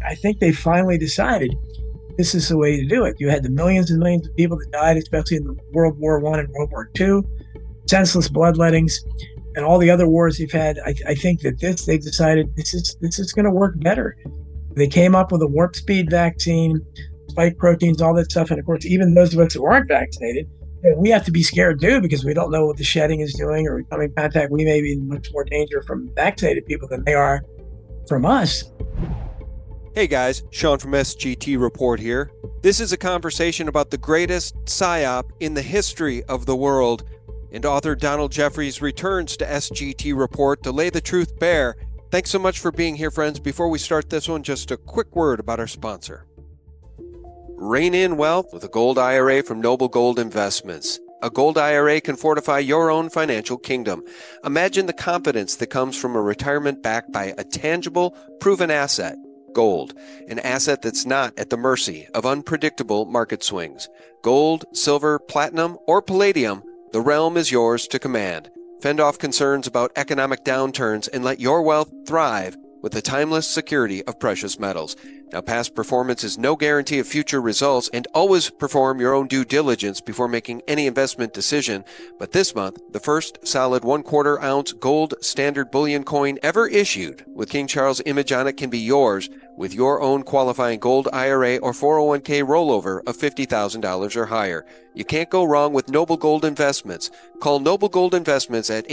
I think they finally decided this is the way to do it. You had the millions and millions of people that died, especially in the World War I and World War II, senseless bloodlettings, and all the other wars you've had. I think that they decided this is going to work better. They came up with a warp speed vaccine, spike proteins, all that stuff. And of course, even those of us who aren't vaccinated, we have to be scared too, because we don't know what the shedding is doing, or we come in contact. We may be in much more danger from vaccinated people than they are from us. Hey guys, Sean from SGT Report here. This is a conversation about the greatest PSYOP in the history of the world, and author Donald Jeffries returns to SGT Report to lay the truth bare. Thanks so much for being here, friends. Before we start this one, just a quick word about our sponsor. Rein in wealth with a gold IRA from Noble Gold Investments. A gold IRA can fortify your own financial kingdom. Imagine the confidence that comes from a retirement backed by a tangible, proven asset, gold, an asset that's not at the mercy of unpredictable market swings. Gold, silver, platinum, or palladium, the realm is yours to command. Fend off concerns about economic downturns and let your wealth thrive with the timeless security of precious metals. Now, past performance is no guarantee of future results, and always perform your own due diligence before making any investment decision. But this month, the first solid 1/4 ounce gold standard bullion coin ever issued with King Charles image on it can be yours with your own qualifying gold IRA or 401k rollover of $50,000 or higher. You can't go wrong with Noble Gold Investments. Call Noble Gold Investments at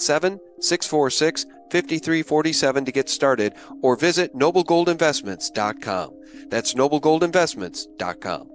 877-646-5347 to get started, or visit noblegoldinvestments.com. That's noblegoldinvestments.com.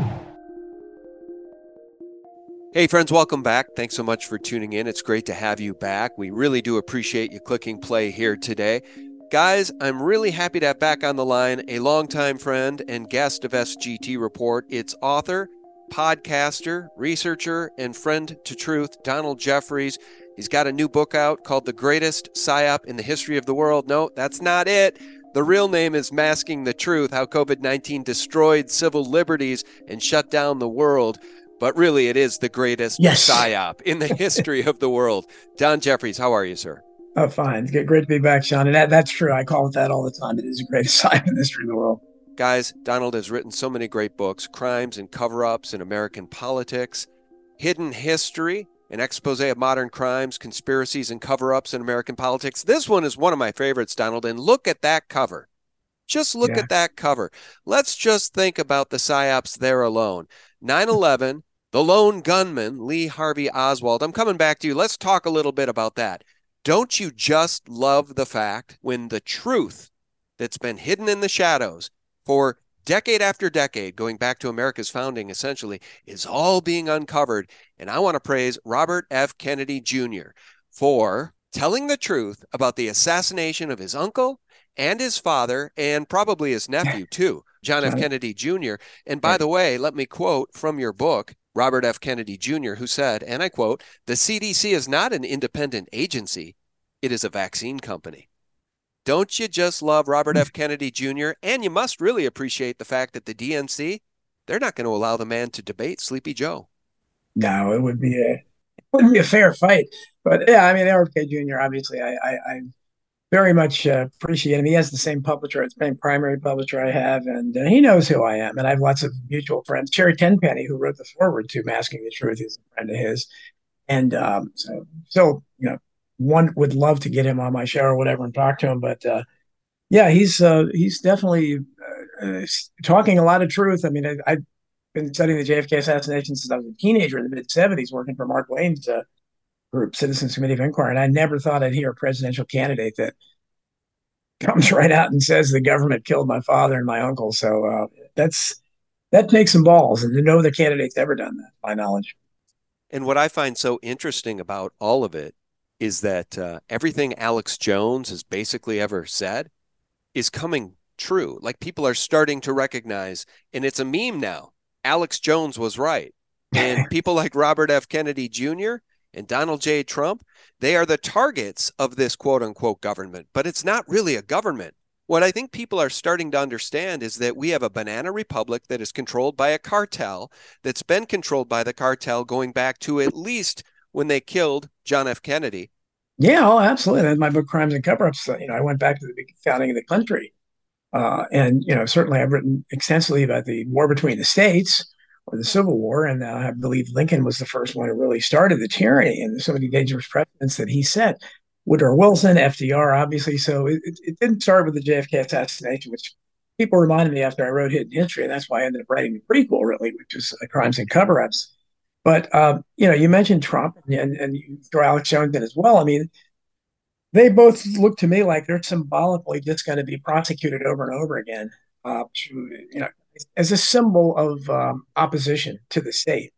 Hey friends, welcome back. Thanks so much for tuning in. It's great to have you back. We really do appreciate you clicking play here today. Guys, I'm really happy to have back on the line a longtime friend and guest of SGT Report. It's author, podcaster, researcher, and friend to truth, Donald Jeffries. He's got a new book out called The Greatest PSYOP in the History of the World. No, that's not it. The real name is Masking the Truth, How COVID-19 Destroyed Civil Liberties and Shut Down the World. But really, it is the greatest PSYOP in the history of the world. Don Jeffries, how are you, sir? Oh, fine. It's great to be back, Sean. And that's true. I call it that all the time. It is the greatest PSYOP in the history of the world. Guys, Donald has written so many great books: Crimes and Cover-Ups in American Politics, Hidden History, an expose of modern crimes, conspiracies, and cover-ups in American politics. This one is one of my favorites, Donald, and look at that cover. Just look at that cover. Let's just think about the PSYOPs there alone. 9/11, the lone gunman, Lee Harvey Oswald. I'm coming back to you. Let's talk a little bit about that. Don't you just love the fact when the truth that's been hidden in the shadows for decade after decade, going back to America's founding, essentially, is all being uncovered? And I want to praise Robert F. Kennedy Jr. for telling the truth about the assassination of his uncle and his father, and probably his nephew, too, John F. Kennedy Jr. And by the way, let me quote from your book, Robert F. Kennedy Jr., who said, and I quote, "The CDC is not an independent agency. It is a vaccine company." Don't you just love Robert F. Kennedy Jr.? And you must really appreciate the fact that the DNC, they're not going to allow the man to debate Sleepy Joe. No, it wouldn't be a fair fight. But yeah, I mean, RFK Jr., obviously, I very much appreciate him. He has the same publisher, the same primary publisher I have, and he knows who I am. And I have lots of mutual friends. Sherry Tenpenny, who wrote the foreword to Masking the Truth, is a friend of his. And so, one would love to get him on my show or whatever and talk to him. But yeah, he's definitely talking a lot of truth. I mean, I've been studying the JFK assassination since I was a teenager in the mid-'70s, working for Mark Lane's group, Citizens Committee of Inquiry. And I never thought I'd hear a presidential candidate that comes right out and says the government killed my father and my uncle. So that takes some balls, and no other candidate's ever done that, to my knowledge. And what I find so interesting about all of it is that everything Alex Jones has basically ever said is coming true. Like, people are starting to recognize, and it's a meme now, Alex Jones was right. And people like Robert F. Kennedy Jr. and Donald J. Trump, they are the targets of this quote-unquote government. But it's not really a government. What I think people are starting to understand is that we have a banana republic that is controlled by a cartel that's been controlled by the cartel going back to at least when they killed John F. Kennedy. Yeah, oh, absolutely. That's my book, Crimes and Cover-Ups. I went back to the founding of the country. And certainly I've written extensively about the war between the states or the Civil War, and I believe Lincoln was the first one who really started the tyranny and so many dangerous precedents that he set. Woodrow Wilson, FDR, obviously. So it didn't start with the JFK assassination, which people reminded me after I wrote Hidden History, and that's why I ended up writing the prequel, really, which is Crimes and Cover-Ups. But you mentioned Trump, and you throw Alex Jones in as well. I mean, they both look to me like they're symbolically just going to be prosecuted over and over again, you know, as a symbol of opposition to the state,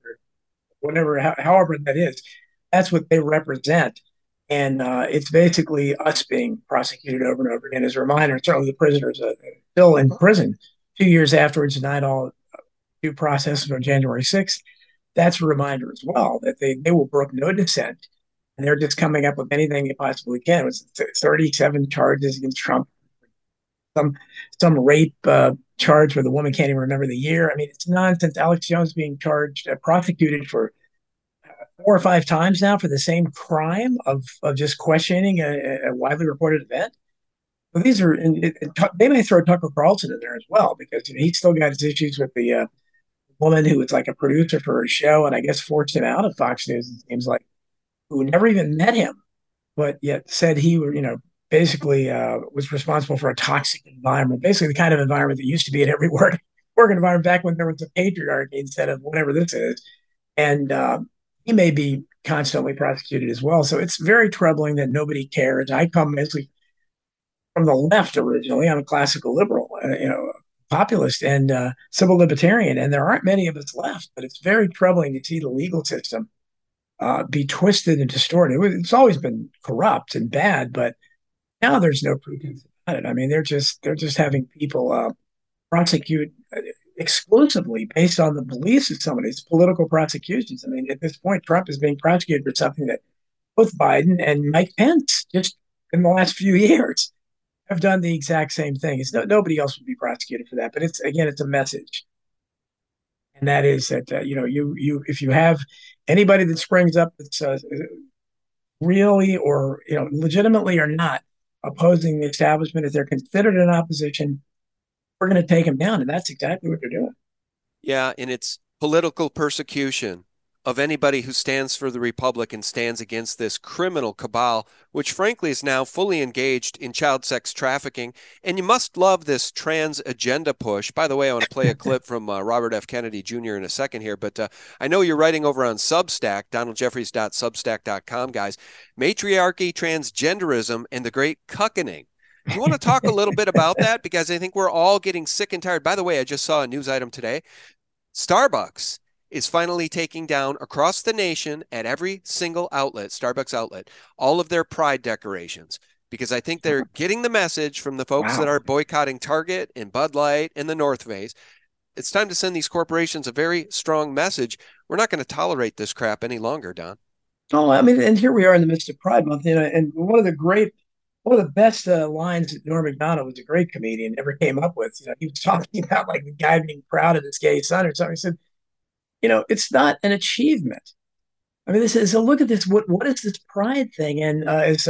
however that is. That's what they represent, and it's basically us being prosecuted over and over again as a reminder. Certainly, the prisoners still in prison 2 years afterwards, denied all due process on January 6th. That's a reminder as well that they will brook no dissent, and they're just coming up with anything they possibly can. It was 37 charges against Trump, some some rape charge where the woman can't even remember the year. I mean, it's nonsense. Alex Jones being charged, prosecuted for 4 or 5 times now for the same crime of just questioning a widely reported event. But these are, they may throw Tucker Carlson in there as well because he's still got his issues with the woman who was like a producer for her show and I guess forced him out of Fox News. It seems like who never even met him, but yet said he, basically was responsible for a toxic environment, basically the kind of environment that used to be in every work environment back when there was a patriarchy instead of whatever this is. And he may be constantly prosecuted as well. So it's very troubling that nobody cares. I come mostly from the left originally. I'm a classical liberal, populist and civil libertarian, and there aren't many of us left. But it's very troubling to see the legal system be twisted and distorted. It's always been corrupt and bad, but now there's no pretense about it. I mean, they're just having people prosecute exclusively based on the beliefs of somebody. It's political prosecutions. I mean, at this point, Trump is being prosecuted for something that both Biden and Mike Pence just in the last few years have done the exact same thing. Nobody else would be prosecuted for that. But it's a message, and that is that you if you have anybody that springs up that's really or legitimately or not opposing the establishment, if they're considered an opposition, we're going to take them down, and that's exactly what they're doing. Yeah, and it's political persecution of anybody who stands for the Republic and stands against this criminal cabal, which frankly is now fully engaged in child sex trafficking. And you must love this trans agenda push. By the way, I want to play a clip from Robert F. Kennedy Jr. in a second here, but I know you're writing over on Substack, donaldjeffries.substack.com, guys. Matriarchy, transgenderism, and the great cuckening. Do you want to talk a little bit about that? Because I think we're all getting sick and tired. By the way, I just saw a news item today. Starbucks is finally taking down across the nation at every single outlet, Starbucks outlet, all of their pride decorations, because I think they're getting the message from the folks that are boycotting Target and Bud Light and the North Face. It's time to send these corporations a very strong message. We're not going to tolerate this crap any longer, Don. Oh, I mean, and here we are in the midst of Pride Month, and one of the best lines that Norm Macdonald, was a great comedian, ever came up with. He was talking about like the guy being proud of his gay son or something. He said, it's not an achievement. I mean, this is a look at this. What is this pride thing? And as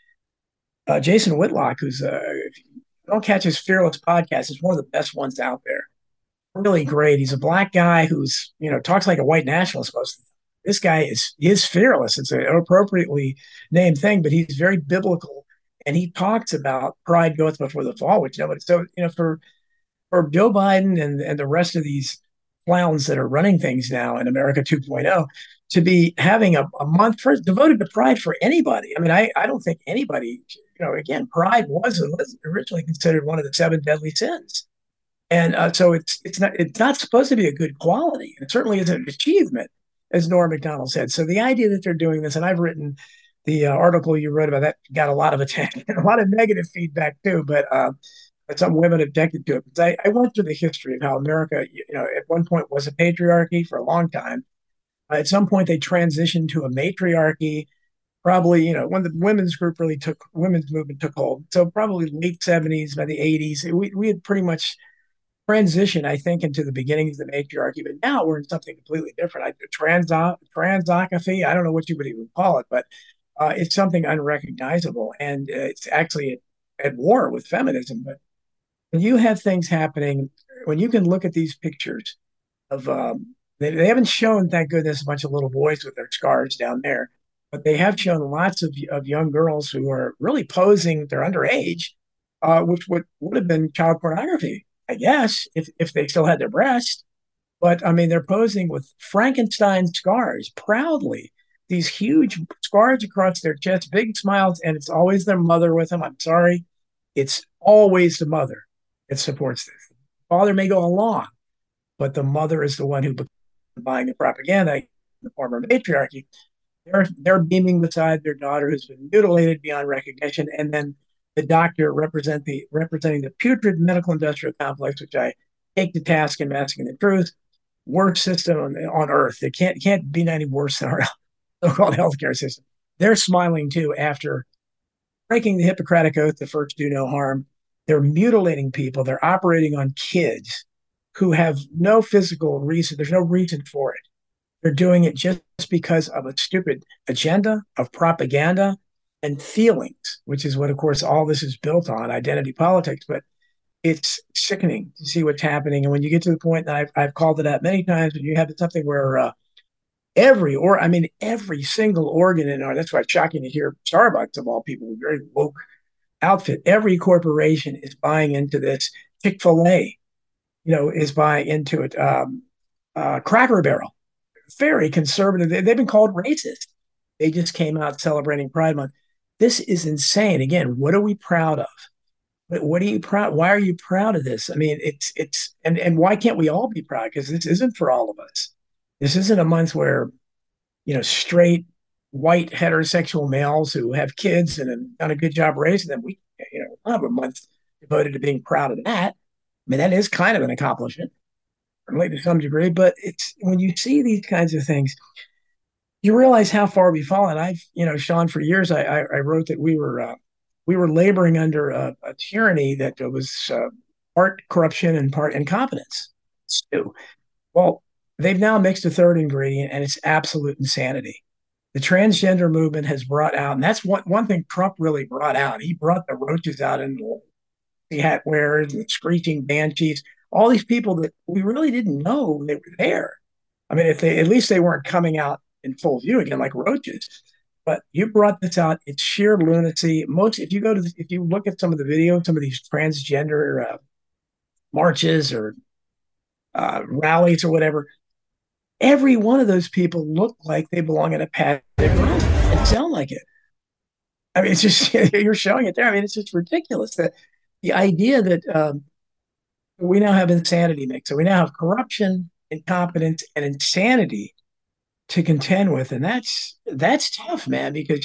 Jason Whitlock, who's if you don't catch his Fearless podcast, it's one of the best ones out there. Really great. He's a black guy who's talks like a white nationalist most of the time. This guy is fearless. It's an appropriately named thing, but he's very biblical, and he talks about pride goeth before the fall, which nobody. So for Joe Biden and the rest of these clowns that are running things now in America 2.0 to be having a month first devoted to pride for anybody. I mean, I don't think anybody, again, pride was originally considered one of the 7 deadly sins. And so it's not supposed to be a good quality. And it certainly isn't an achievement, as Norm Macdonald said. So the idea that they're doing this, and I've written the article you wrote about that, got a lot of attention, a lot of negative feedback too, but some women objected to it. Because I went through the history of how America, at one point was a patriarchy for a long time. At some point, they transitioned to a matriarchy. Probably, when the women's movement took hold. So probably late 70s, by the 80s, we had pretty much transitioned, I think, into the beginnings of the matriarchy. But now we're in something completely different. Transocracy, I don't know what you would even call it, but it's something unrecognizable, and it's actually at war with feminism. But when you have things happening, when you can look at these pictures of they haven't shown, thank goodness, a bunch of little boys with their scars down there, but they have shown lots of young girls who are really posing. They're underage, which would have been child pornography, I guess, if they still had their breasts. But I mean, they're posing with Frankenstein scars proudly. These huge scars across their chest, big smiles, and it's always their mother with them. I'm sorry, it's always the mother that supports this. Father may go along, but the mother is the one who buying the propaganda, the former matriarchy. They're beaming beside their daughter who's been mutilated beyond recognition, and then the doctor representing the putrid medical industrial complex, which I take to task in Masking the Truth. Worst system on earth. It can't be any worse than our so-called healthcare system. They're smiling too after breaking the Hippocratic Oath, the first do no harm. They're mutilating people. They're operating on kids who have no physical reason. There's no reason for it. They're doing it just because of a stupid agenda of propaganda and feelings, which is what, of course, all this is built on, identity politics. But it's sickening to see what's happening. And when you get to the point that I've called it out many times, when you have something where every single organ in our, that's why it's shocking to hear Starbucks, of all people, a very woke outfit, every corporation is buying into this. Chick-fil-A, is buying into it. Cracker Barrel, very conservative. They've been called racist. They just came out celebrating Pride Month. This is insane. Again, what are we proud of? What are you proud? Why are you proud of this? I mean, and why can't we all be proud? Because this isn't for all of us. This isn't a month where, straight white heterosexual males who have kids and have done a good job raising them. We'll have a month devoted to being proud of that. I mean, that is kind of an accomplishment, certainly to some degree. But it's when you see these kinds of things, you realize how far we've fallen. Sean, for years I wrote that we were laboring under a tyranny that was part corruption and part incompetence. So, well, they've now mixed a third ingredient, and it's absolute insanity. The transgender movement has brought out, and that's one thing Trump really brought out. He brought the roaches out and the hat wearers and the screeching banshees, all these people that we really didn't know they were there. I mean, if they at least they weren't coming out in full view again like roaches. But you brought this out. It's sheer lunacy. If you look at some of the videos, some of these transgender marches or rallies or whatever, every one of those people look like they belong in a padded room and sound like it. I mean, it's just you're showing it there. I mean, it's just ridiculous that the idea that we now have insanity mix. So we now have corruption, incompetence, and insanity to contend with, and that's tough, man. Because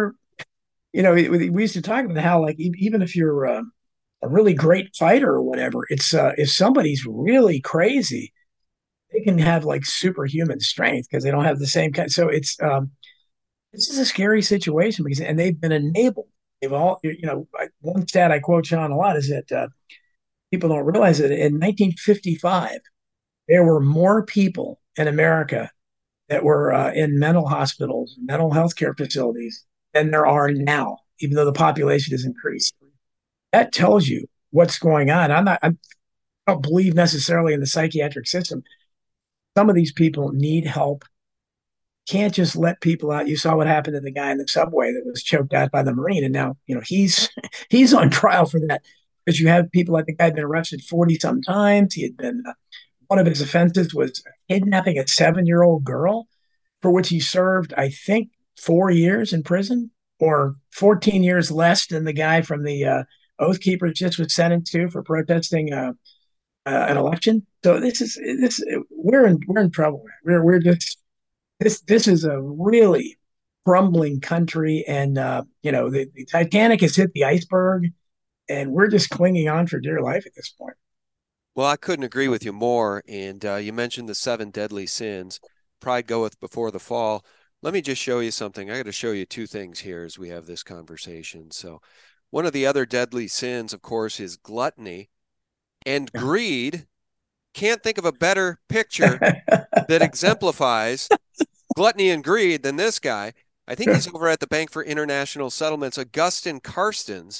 we used to talk about how like even if you're a really great fighter or whatever, it's if somebody's really crazy, they can have like superhuman strength because they don't have the same kind. So it's this is a scary situation because and they've been enabled. They've all one stat I quote Sean a lot is that people don't realize that in 1955 there were more people in America that were in mental hospitals, mental health care facilities than there are now, even though the population has increased. That tells you what's going on. I don't believe necessarily in the psychiatric system. Some of these people need help. Can't just let people out. You saw what happened to the guy in the subway that was choked out by the Marine, and now he's he's on trial for that. Because you have people like the guy had been arrested 40 some times. He had been one of his offenses was kidnapping a 7-year-old girl, for which he served, I think, 4 years in prison, or 14 years less than the guy from the Oath Keepers just was sentenced to for protesting an election. So we're in trouble. We're just this is a really crumbling country, and the Titanic has hit the iceberg, and we're just clinging on for dear life at this point. Well, I couldn't agree with you more. And you mentioned the 7 deadly sins. Pride goeth before the fall. Let me just show you something. I got to show you 2 things here as we have this conversation. So one of the other deadly sins, of course, is gluttony and greed. Can't think of a better picture that exemplifies gluttony and greed than this guy. I think he's over at the Bank for International Settlements, Augustin Carstens.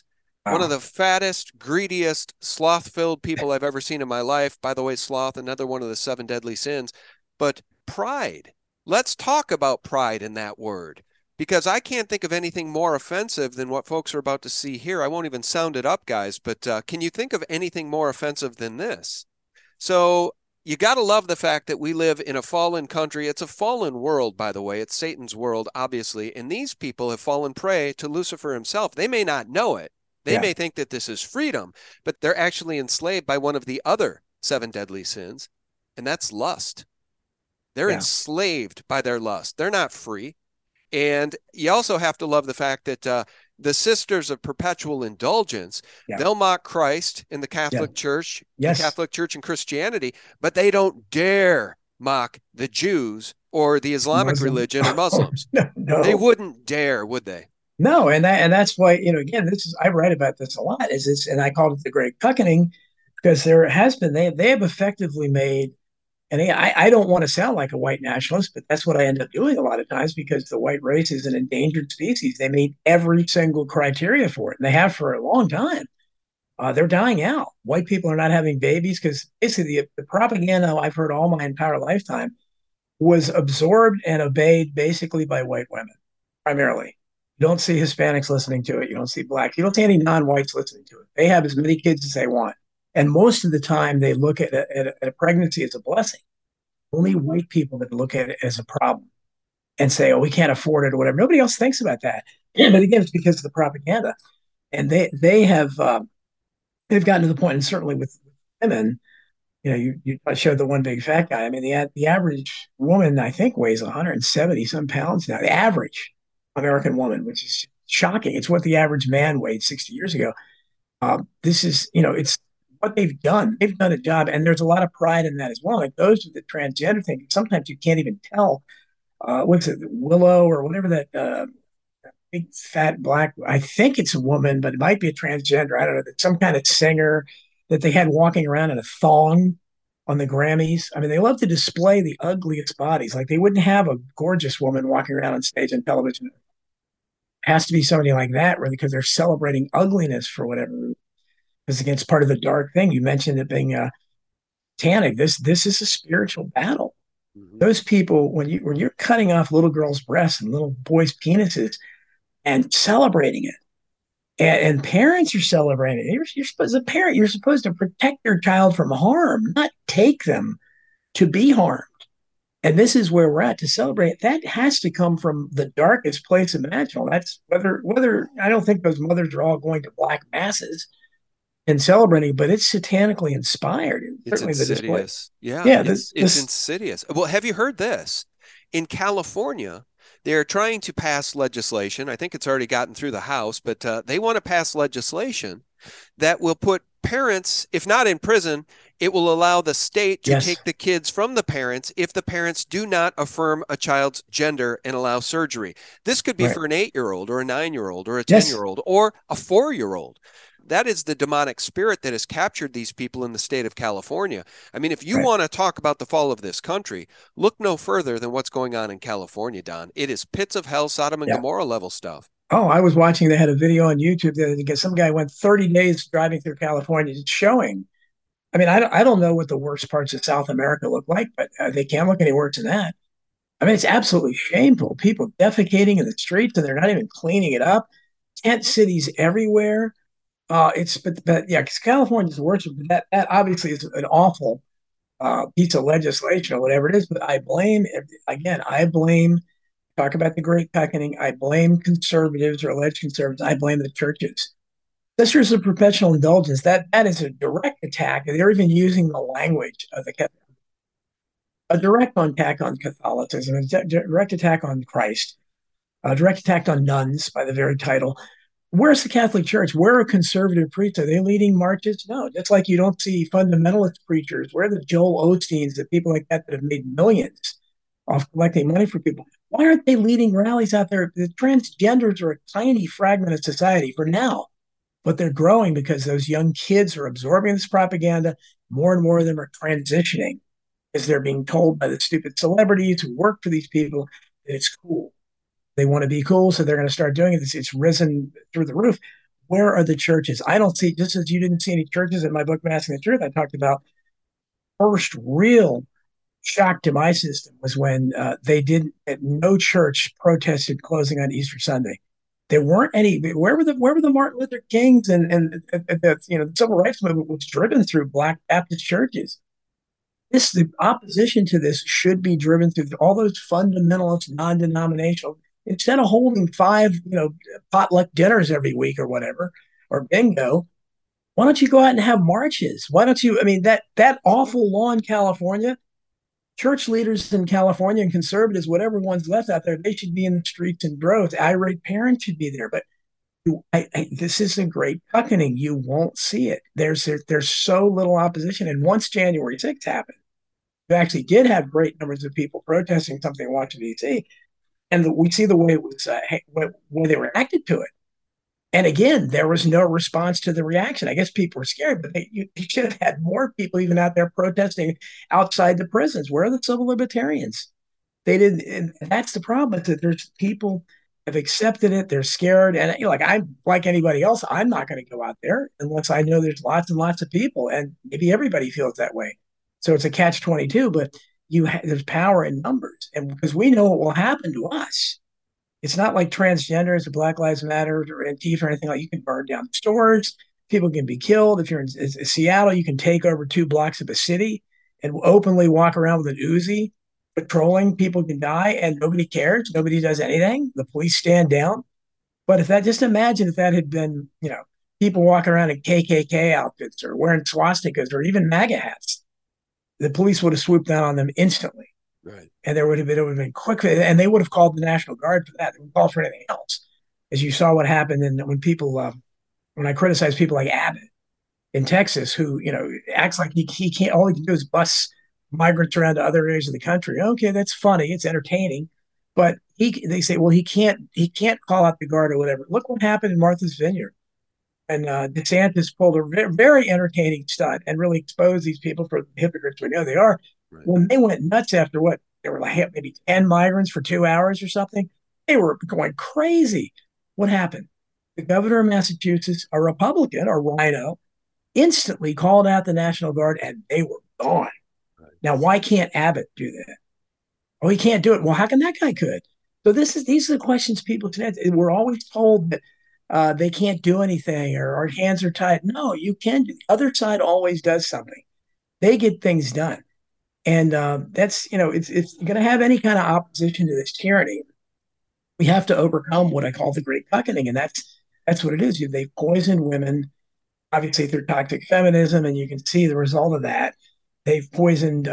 One of Wow. the fattest, greediest, sloth-filled people I've ever seen in my life. By the way, sloth, another one of the seven deadly sins. But pride. Let's talk about pride in that word, because I can't think of anything more offensive than what folks are about to see here. I won't even sound it up, guys, but can you think of anything more offensive than this? So you got to love the fact that we live in a fallen country. It's a fallen world, by the way. It's Satan's world, obviously. And these people have fallen prey to Lucifer himself. They may not know it. They Yeah. may think that this is freedom, but they're actually enslaved by one of the other seven deadly sins, and that's lust. They're Yeah. enslaved by their lust. They're not free. And you also have to love the fact that the Sisters of Perpetual Indulgence, Yeah. they'll mock Christ in Yeah. the Yes. Catholic Church and Christianity, but they don't dare mock the Jews or the Islamic Muslim. religion or Oh, Muslims. no, They no. wouldn't dare, would they? No, and that's why, again, this is I write about this a lot, is this, and I called it the Great Cuckening, because there has been they have effectively made, and I don't want to sound like a white nationalist, but that's what I end up doing a lot of times, because the white race is an endangered species. They made every single criteria for it, and they have for a long time. They're dying out. White people are not having babies because basically the propaganda I've heard all my entire lifetime was absorbed and obeyed basically by white women, primarily. You don't see Hispanics listening to it. You don't see blacks. You don't see any non-whites listening to it. They have as many kids as they want. And most of the time, they look at a pregnancy as a blessing. Only white people that look at it as a problem and say, "Oh, we can't afford it" or whatever. Nobody else thinks about that. But again, it's because of the propaganda, and they have they've gotten to the point, and certainly with women, you showed the one big fat guy. I mean, the average woman, I think, weighs 170 some pounds now. The average American woman, which is shocking. It's what the average man weighed 60 years ago. This is, it's what they've done. They've done a job, and there's a lot of pride in that as well. It goes with the transgender thing. Sometimes you can't even tell. What's it, Willow or whatever that big fat black? I think it's a woman, but it might be a transgender. I don't know. Some kind of singer that they had walking around in a thong on the Grammys. I mean, they love to display the ugliest bodies. Like they wouldn't have a gorgeous woman walking around on stage and television. It has to be somebody like that, really, because they're celebrating ugliness for whatever reason. Because again, it's part of the dark thing. You mentioned it being satanic. This is a spiritual battle. Mm-hmm. Those people, when you're cutting off little girls' breasts and little boys' penises and celebrating it, and parents are celebrating it. You're supposed, as a parent, you're supposed to protect your child from harm, not take them to be harmed. And this is where we're at to celebrate. That has to come from the darkest place imaginable. That's whether I don't think those mothers are all going to black masses and celebrating, but it's satanically inspired. And It's certainly the display. insidious. Yeah, Yeah, it's this insidious. Well, have you heard this? In California, they're trying to pass legislation. I think it's already gotten through the House, but they want to pass legislation that will put parents, if not in prison, it will allow the state to yes, take the kids from the parents if the parents do not affirm a child's gender and allow surgery. This could be right, for an 8-year-old or a 9-year-old or a yes, 10-year-old or a 4-year-old. That is the demonic spirit that has captured these people in the state of California. I mean, if you right, want to talk about the fall of this country, look no further than what's going on in California, Don. It is pits of hell, Sodom and yeah. Gomorrah level stuff. Oh, I was watching. They had a video on YouTube that some guy went 30 days driving through California, showing. I mean, I don't know what the worst parts of South America look like, but they can't look any worse than that. I mean, it's absolutely shameful. People defecating in the streets and they're not even cleaning it up. Tent cities everywhere. But yeah, because California's the worst. But that obviously is an awful piece of legislation or whatever it is. But I blame. Talk about the Great Reckoning. I blame conservatives or alleged conservatives. I blame the churches. Sisters of Perpetual Indulgence. That is a direct attack. They're even using the language of a direct attack on Catholicism, a direct attack on Christ, a direct attack on nuns by the very title. Where's the Catholic Church? Where are conservative priests? Are they leading marches? No, just like you don't see fundamentalist preachers. Where are the Joel Osteens, the people like that have made millions off collecting money for people? Why aren't they leading rallies out there? The transgenders are a tiny fragment of society for now, but they're growing because those young kids are absorbing this propaganda. More and more of them are transitioning as they're being told by the stupid celebrities who work for these people that it's cool. They want to be cool, so they're going to start doing it. It's risen through the roof. where are the churches? I don't see, just as you didn't see any churches in my book, Masking the Truth, I talked about first real shock to my system was when they didn't, no church protested closing on Easter Sunday. There weren't any. Where were the Martin Luther Kings and the the civil rights movement was driven through Black Baptist churches. The opposition to this should be driven through all those fundamentalist, non-denominational. Instead of holding five, potluck dinners every week or whatever, or bingo, why don't you go out and have marches? Why don't you? I mean, that awful law in California, church leaders in California and conservatives, whatever one's left out there, they should be in the streets in droves. Irate parents should be there, but this is a great reckoning. You won't see it. There's so little opposition, and once January 6th happened, you actually did have great numbers of people protesting something in Washington D.C., and we see the way it was, way they reacted to it. And again, there was no response to the reaction. I guess people were scared, but you should have had more people even out there protesting outside the prisons. Where are the civil libertarians? They didn't. And that's the problem. Is that there's people have accepted it. They're scared, and like I'm like anybody else. I'm not going to go out there unless I know there's lots and lots of people, and maybe everybody feels that way. So it's a catch-22. But there's power in numbers, and because we know what will happen to us. It's not like transgenders or Black Lives Matter or Antifa or anything like. You can burn down stores. People can be killed. If you're in Seattle, you can take over 2 blocks of a city and openly walk around with an Uzi patrolling. People can die and nobody cares. Nobody does anything. The police stand down. But just imagine if that had been, people walking around in KKK outfits or wearing swastikas or even MAGA hats. The police would have swooped down on them instantly. Right. And it would have been quick, and they would have called the National Guard for that. They would call for anything else. As you saw what happened, and when I criticize people like Abbott in Texas, who acts like he can't. All he can do is bus migrants around to other areas of the country. Okay, that's funny, it's entertaining, but they say, well, he can't call out the guard or whatever. Look what happened in Martha's Vineyard, and DeSantis pulled a very entertaining stunt and really exposed these people for the hypocrites we know they are. Right. When they went nuts after there were like maybe 10 migrants for 2 hours or something, they were going crazy. What happened? The governor of Massachusetts, a Republican, a rhino, instantly called out the National Guard and they were gone. Right. Now, why can't Abbott do that? Oh, he can't do it. Well, how come that guy could? So these are the questions people today. We're always told that they can't do anything or our hands are tied. No, you can. The other side always does something. They get things done. And that's, it's going to have any kind of opposition to this tyranny. We have to overcome what I call the great reckoning. And that's what it is. They've poisoned women, obviously through toxic feminism, and you can see the result of that. They've poisoned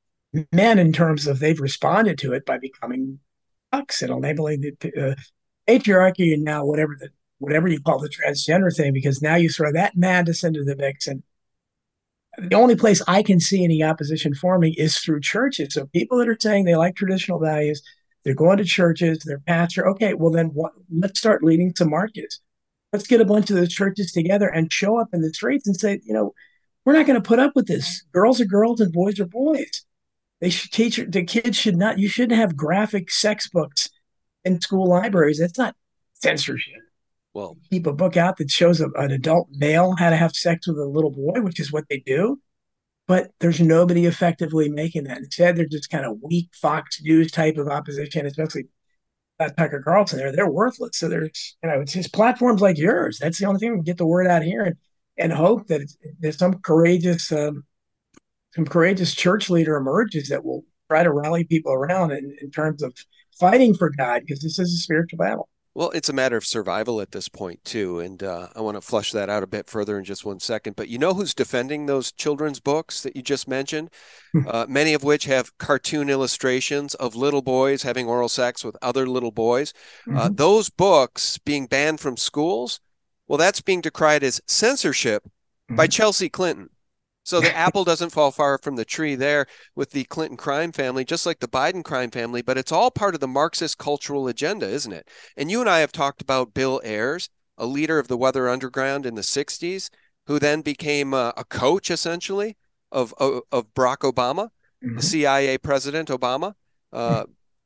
men in terms of they've responded to it by becoming fucks and enabling the patriarchy and now whatever you call the transgender thing, because now you throw that madness into the mix. And the only place I can see any opposition forming is through churches. So people that are saying they like traditional values, they're going to churches, their pastor. Okay, well then let's start leading some marches. Let's get a bunch of those churches together and show up in the streets and say, we're not going to put up with this. Girls are girls and boys are boys. They should teach the kids should not. You shouldn't have graphic sex books in school libraries. That's not censorship. Well, keep a book out that shows an adult male how to have sex with a little boy, which is what they do. But there's nobody effectively making that. Instead, they're just kind of weak Fox News type of opposition, especially Tucker Carlson. They're worthless. So it's just platforms like yours. That's the only thing we can get the word out here and hope that there's some courageous church leader emerges that will try to rally people around in terms of fighting for God, because this is a spiritual battle. Well, it's a matter of survival at this point, too. And I want to flush that out a bit further in just one second. But you know who's defending those children's books that you just mentioned? Many of which have cartoon illustrations of little boys having oral sex with other little boys. Mm-hmm. Those books being banned from schools, well, that's being decried as censorship by Chelsea Clinton. So the apple doesn't fall far from the tree there with the Clinton crime family, just like the Biden crime family, but it's all part of the Marxist cultural agenda, isn't it? And you and I have talked about Bill Ayers, a leader of the Weather Underground in the 60s, who then became a coach, essentially, of Barack Obama, the CIA President Obama.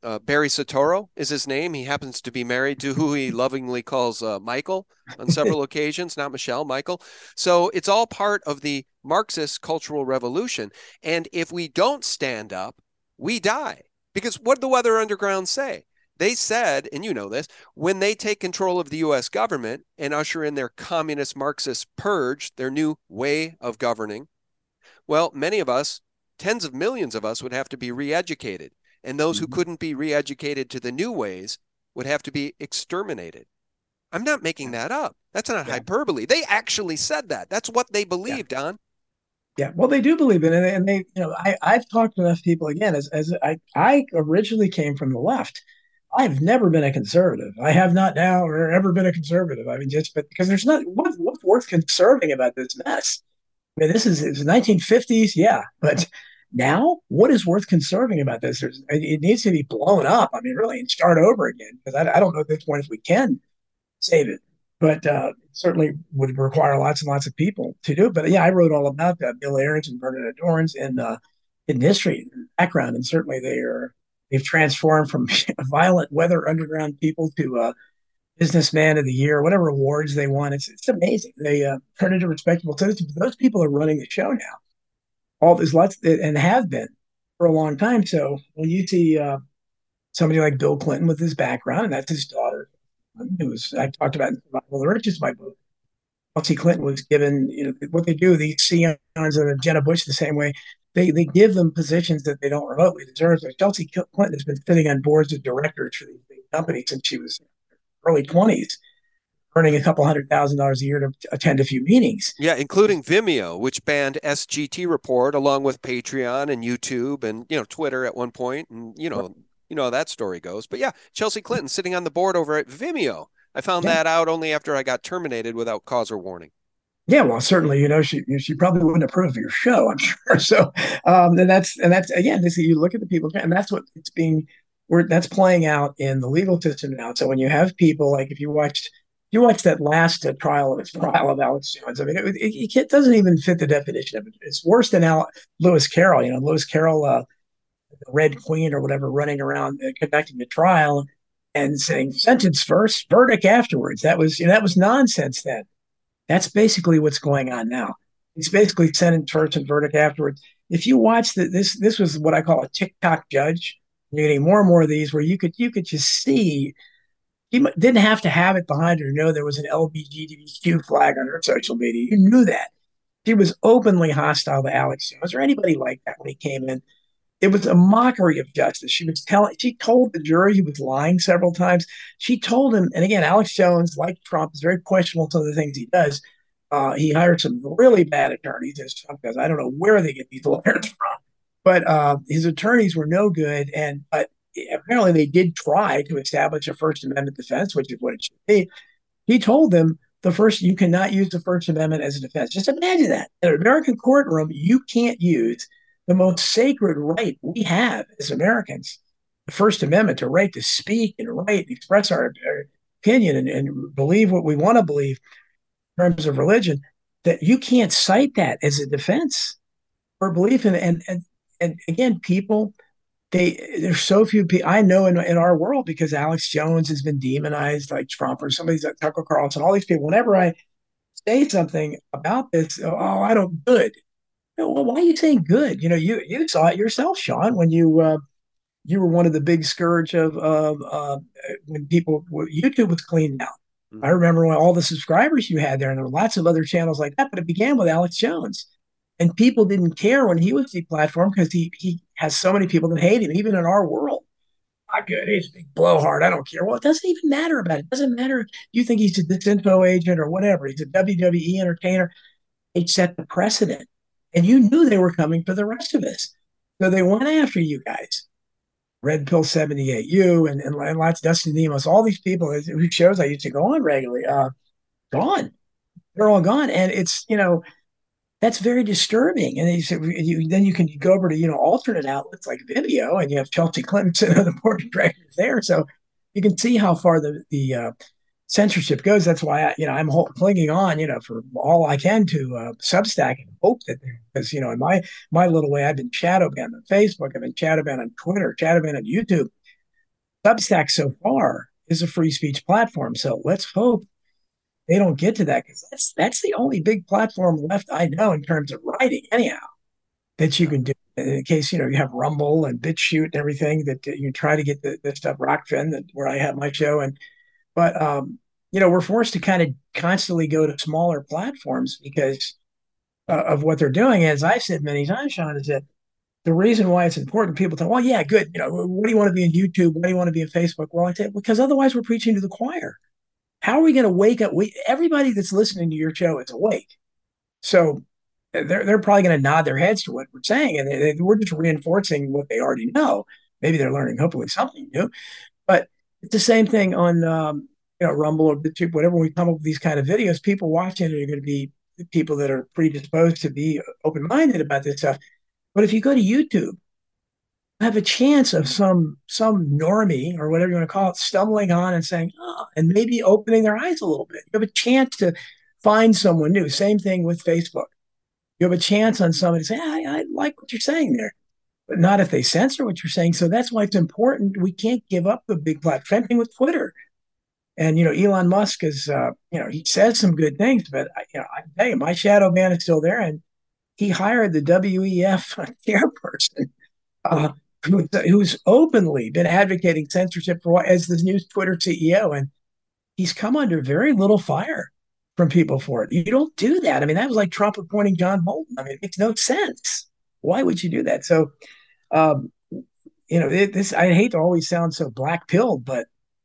Barry Soetoro is his name. He happens to be married to who he lovingly calls Michael on several occasions, not Michelle, Michael. So it's all part of the Marxist cultural revolution. And if we don't stand up, we die. Because what did the Weather Underground say? They said, and you know this, when they take control of the US government and usher in their communist Marxist purge, their new way of governing, well, many of us, tens of millions of us, would have to be re educated. And those who couldn't be re educated to the new ways would have to be exterminated. I'm not making that up. That's not Yeah. hyperbole. They actually said that. That's what they Yeah. believed, Don. Yeah, well, they do believe it, and they, I've talked to enough people again. As I originally came from the left, I've never been a conservative. I have not now or ever been a conservative. I mean, just but because there's not what's worth conserving about this mess. I mean, this is it's 1950s, yeah, but now what is worth conserving about this? It needs to be blown up. I mean, really, and start over again because I don't know at this point if we can save it. But certainly would require lots and lots of people to do it. But yeah, I wrote all about that. Bill Ahrens and Bernadette Dorns in history and background, and certainly they've transformed from violent weather underground people to businessman of the year, whatever awards they won. It's amazing. They turn into respectable citizens. Those people are running the show now. All there's lots and have been for a long time. So when you see somebody like Bill Clinton with his background, and that's his daughter, I talked about in Survival of the Richest, my book. Chelsea Clinton was given, what they do, these Sions and Jenna Bush the same way. They give them positions that they don't remotely deserve. So Chelsea Clinton has been sitting on boards of directors for these big companies since she was early 20s, earning a couple $100,000 a year to attend a few meetings. Yeah, including Vimeo, which banned SGT Report along with Patreon and YouTube and Twitter at one point, and how that story goes. But yeah, Chelsea Clinton sitting on the board over at Vimeo. I found Yeah. that out only after I got terminated without cause or warning. Yeah, well, certainly, she probably wouldn't approve of your show, I'm sure. So, and that's again, this you look at the people, and that's what it's being, where that's playing out in the legal system now. So when you have people like if you watched that last trial of Alex Jones, I mean, it doesn't even fit the definition of it. It's worse than Lewis Carroll. Lewis Carroll, the Red Queen or whatever, running around conducting the trial and saying sentence first, verdict afterwards. That was nonsense then. That's basically what's going on now. It's basically sentence first and verdict afterwards. If you watch this was what I call a TikTok judge. You're getting more and more of these where you could just see he didn't have to have it behind her to know there was an LGBTQ flag on her social media. You knew that. She was openly hostile to Alex Jones or anybody like that when he came in. It was a mockery of justice. She told the jury he was lying several times. She told him, and again, Alex Jones, like Trump, is very questionable some of the things he does. He hired some really bad attorneys, as Trump does. I don't know where they get these lawyers from, but his attorneys were no good. But apparently they did try to establish a First Amendment defense, which is what it should be. He told them you cannot use the First Amendment as a defense. Just imagine that in an American courtroom, you can't use the most sacred right we have as Americans, the First Amendment, the right to speak and write, and express our opinion and believe what we want to believe in terms of religion, that you can't cite that as a defense or belief in. And again, people, there's so few people I know in our world because Alex Jones has been demonized like Trump or somebody's like Tucker Carlson, all these people. Whenever I say something about this, oh, I don't good. Well, why are you saying good? You saw it yourself, Sean, when you were one of the big scourge of when YouTube was cleaned out. I remember when all the subscribers you had there, and there were lots of other channels like that, but it began with Alex Jones. And people didn't care when he was deplatformed because he has so many people that hate him, even in our world. Not good. He's a big blowhard. I don't care. Well, it doesn't even matter about it. It doesn't matter if you think he's a disinfo agent or whatever. He's a WWE entertainer. It set the precedent. And you knew they were coming for the rest of us. So they went after you guys. Red Pill 78, you and lots of Dustin Demos, all these people whose shows I used to go on regularly, gone. They're all gone. And that's very disturbing. And then you can go over to, alternate outlets like Vimeo, and you have Chelsea Clinton sitting on the board of directors there. So you can see how far the censorship goes. That's why I'm clinging on, for all I can to Substack and hope that because in my little way, I've been shadow banned on Facebook, I've been shadow banned on Twitter, shadow banned on YouTube. Substack so far is a free speech platform. So let's hope they don't get to that, because that's the only big platform left I know in terms of writing, anyhow, that you Yeah. can do. In case you have Rumble and BitChute and everything, that you try to get the stuff Rockfin, where I have my show. And but we're forced to kind of constantly go to smaller platforms because of what they're doing. As I said many times, Sean, is that the reason why it's important, people think, well, yeah, good. What do you want to be in YouTube? What do you want to be in Facebook? Well, I say, because otherwise we're preaching to the choir. How are we going to wake up? Everybody that's listening to your show is awake. So they're probably going to nod their heads to what we're saying. And we're just reinforcing what they already know. Maybe they're learning, hopefully, something new. But it's the same thing on Rumble or YouTube, whatever. We come up with these kind of videos, people watching it are going to be people that are predisposed to be open-minded about this stuff. But if you go to YouTube, have a chance of some normie or whatever you want to call it stumbling on and saying, oh, and maybe opening their eyes a little bit. You have a chance to find someone new. Same thing with Facebook. You have a chance on somebody to say, I like what you're saying there, but not if they censor what you're saying. So that's why it's important. We can't give up the big platform. Same thing with Twitter. And Elon Musk is, he says some good things, but I tell you, my shadow man is still there, and he hired the WEF chairperson, uh, who's openly been advocating censorship as the new Twitter CEO, and he's come under very little fire from people for it. You don't do that. I mean, that was like Trump appointing John Bolton. I mean, it makes no sense. Why would you do that? So, um, this, I hate to always sound so black pilled, but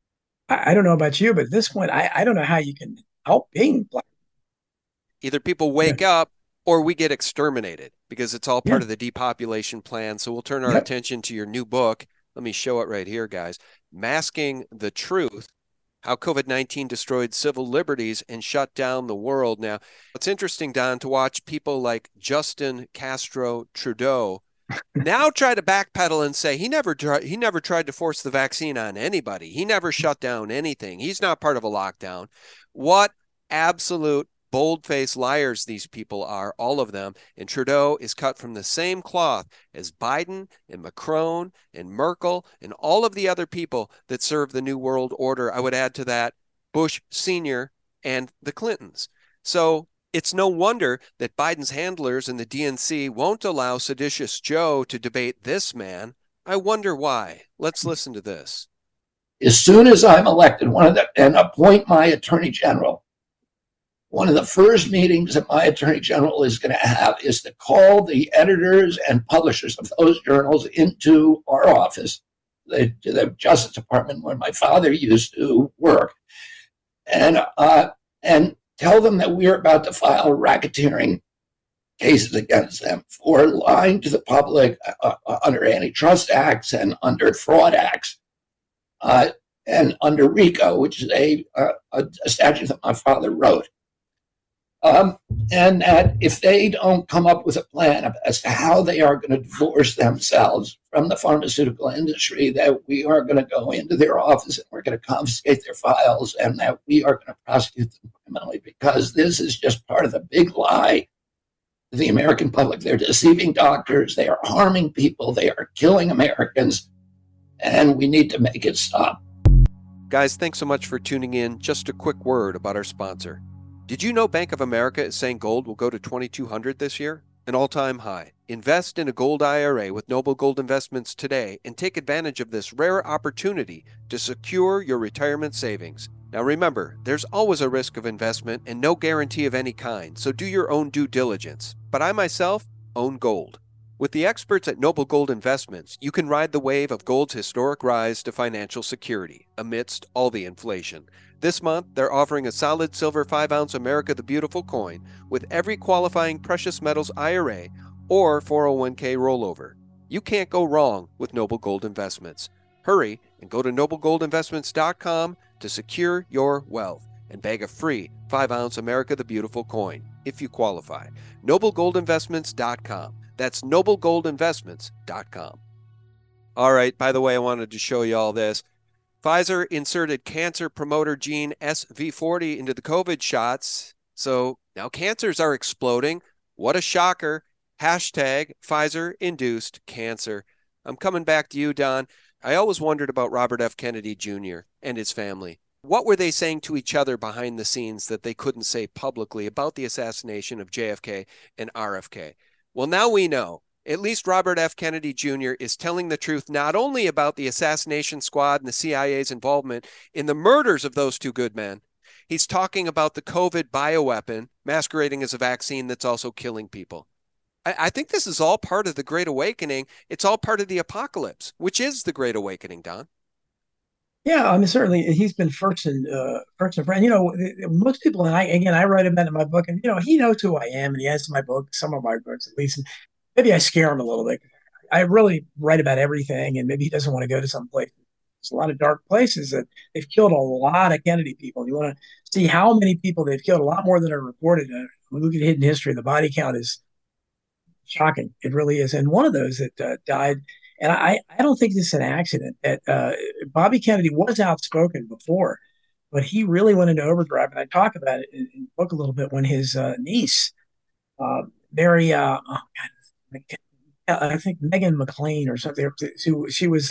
I don't know about you, but at this point, I don't know how you can help being black. Either people Yeah, wake up or we get exterminated because it's all yeah, part of the depopulation plan. So we'll turn our yep. attention to your new book. Let me show it right here, guys. Masking the Truth: How COVID-19 Destroyed Civil Liberties and Shut Down the World. Now, it's interesting, Don, to watch people like Justin Castro Trudeau now try to backpedal and say he never tried to force the vaccine on anybody. He never shut down anything. He's not part of a lockdown. What absolute bold-faced liars these people are, all of them. And Trudeau is cut from the same cloth as Biden and Macron and Merkel and all of the other people that serve the New World Order. I would add to that Bush Sr. and the Clintons. So it's no wonder that Biden's handlers in the DNC won't allow Seditious Joe to debate this man. I wonder why. Let's listen to this. As soon as I'm elected and appoint my attorney general, one of the first meetings that my attorney general is going to have is to call the editors and publishers of those journals into our office, the Justice Department, where my father used to work, and tell them that we're about to file racketeering cases against them for lying to the public under antitrust acts and under fraud acts, and under RICO, which is a statute that my father wrote. And that if they don't come up with a plan as to how they are going to divorce themselves from the pharmaceutical industry, that we are going to go into their office and we're going to confiscate their files, and that we are going to prosecute them criminally, because this is just part of the big lie to the American public. They're deceiving doctors. They are harming people. They are killing Americans, and we need to make it stop. Guys, thanks so much for tuning in. Just a quick word about our sponsor. Did you know Bank of America is saying gold will go to $2,200 this year? An all-time high. Invest in a gold IRA with Noble Gold Investments today and take advantage of this rare opportunity to secure your retirement savings. Now remember, there's always a risk of investment and no guarantee of any kind, so do your own due diligence. But I myself own gold. With the experts at Noble Gold Investments, you can ride the wave of gold's historic rise to financial security amidst all the inflation. This month, they're offering a solid silver 5-ounce America the Beautiful coin with every qualifying precious metals IRA or 401k rollover. You can't go wrong with Noble Gold Investments. Hurry and go to noblegoldinvestments.com to secure your wealth and bag a free 5-ounce America the Beautiful coin if you qualify. noblegoldinvestments.com. That's noblegoldinvestments.com. All right, by the way, I wanted to show you all this. Pfizer inserted cancer promoter gene SV40 into the COVID shots. So now cancers are exploding. What a shocker. Hashtag Pfizer-induced cancer. I'm coming back to you, Don. I always wondered about Robert F. Kennedy Jr. and his family. What were they saying to each other behind the scenes that they couldn't say publicly about the assassination of JFK and RFK? Well, now we know. At least Robert F. Kennedy Jr. is telling the truth not only about the assassination squad and the CIA's involvement in the murders of those two good men, he's talking about the COVID bioweapon masquerading as a vaccine that's also killing people. I think this is all part of the Great Awakening. It's all part of the apocalypse, which is the Great Awakening, Don. Yeah, I mean, certainly he's been first and friend. Most people, and I write about it in my book, and he knows who I am, and he has my book, some of my books at least. And maybe I scare him a little bit. I really write about everything, and maybe he doesn't want to go to some place. There's a lot of dark places that they've killed a lot of Kennedy people. You want to see how many people they've killed, a lot more than are reported. Look at hidden history. The body count is shocking. It really is. And one of those that died, and I don't think this is an accident, that Bobby Kennedy was outspoken before, but he really went into overdrive. And I talk about it in the book a little bit when his niece, Mary, oh God, I think Megan McLean or something, she was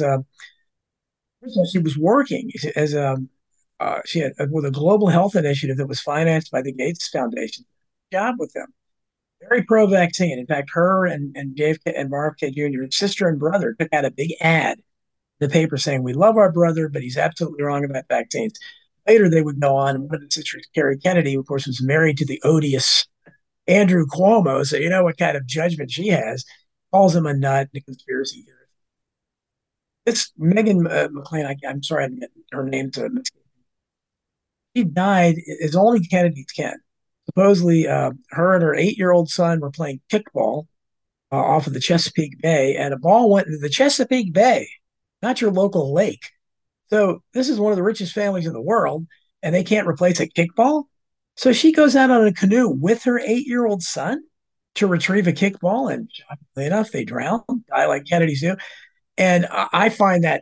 working as a she had with a global health initiative that was financed by the Gates Foundation. Job with them, very pro-vaccine. In fact, her and JFK and RFK Jr., sister and brother, took out a big ad in the paper saying, "We love our brother, but he's absolutely wrong about vaccines." Later, they would go on. One of the sisters, Carrie Kennedy, of course, was married to the odious Andrew Cuomo, so you know what kind of judgment she has. Calls him a nut and a conspiracy theorist. This Megan McLean, I'm sorry, I didn't get her name to. She died as only Kennedys can. Supposedly, her and her 8-year-old son were playing kickball off of the Chesapeake Bay, and a ball went into the Chesapeake Bay, not your local lake. So this is one of the richest families in the world, and they can't replace a kickball. So she goes out on a canoe with her 8-year-old son to retrieve a kickball, and shockingly enough, they drown, die like Kennedys do. And I find that,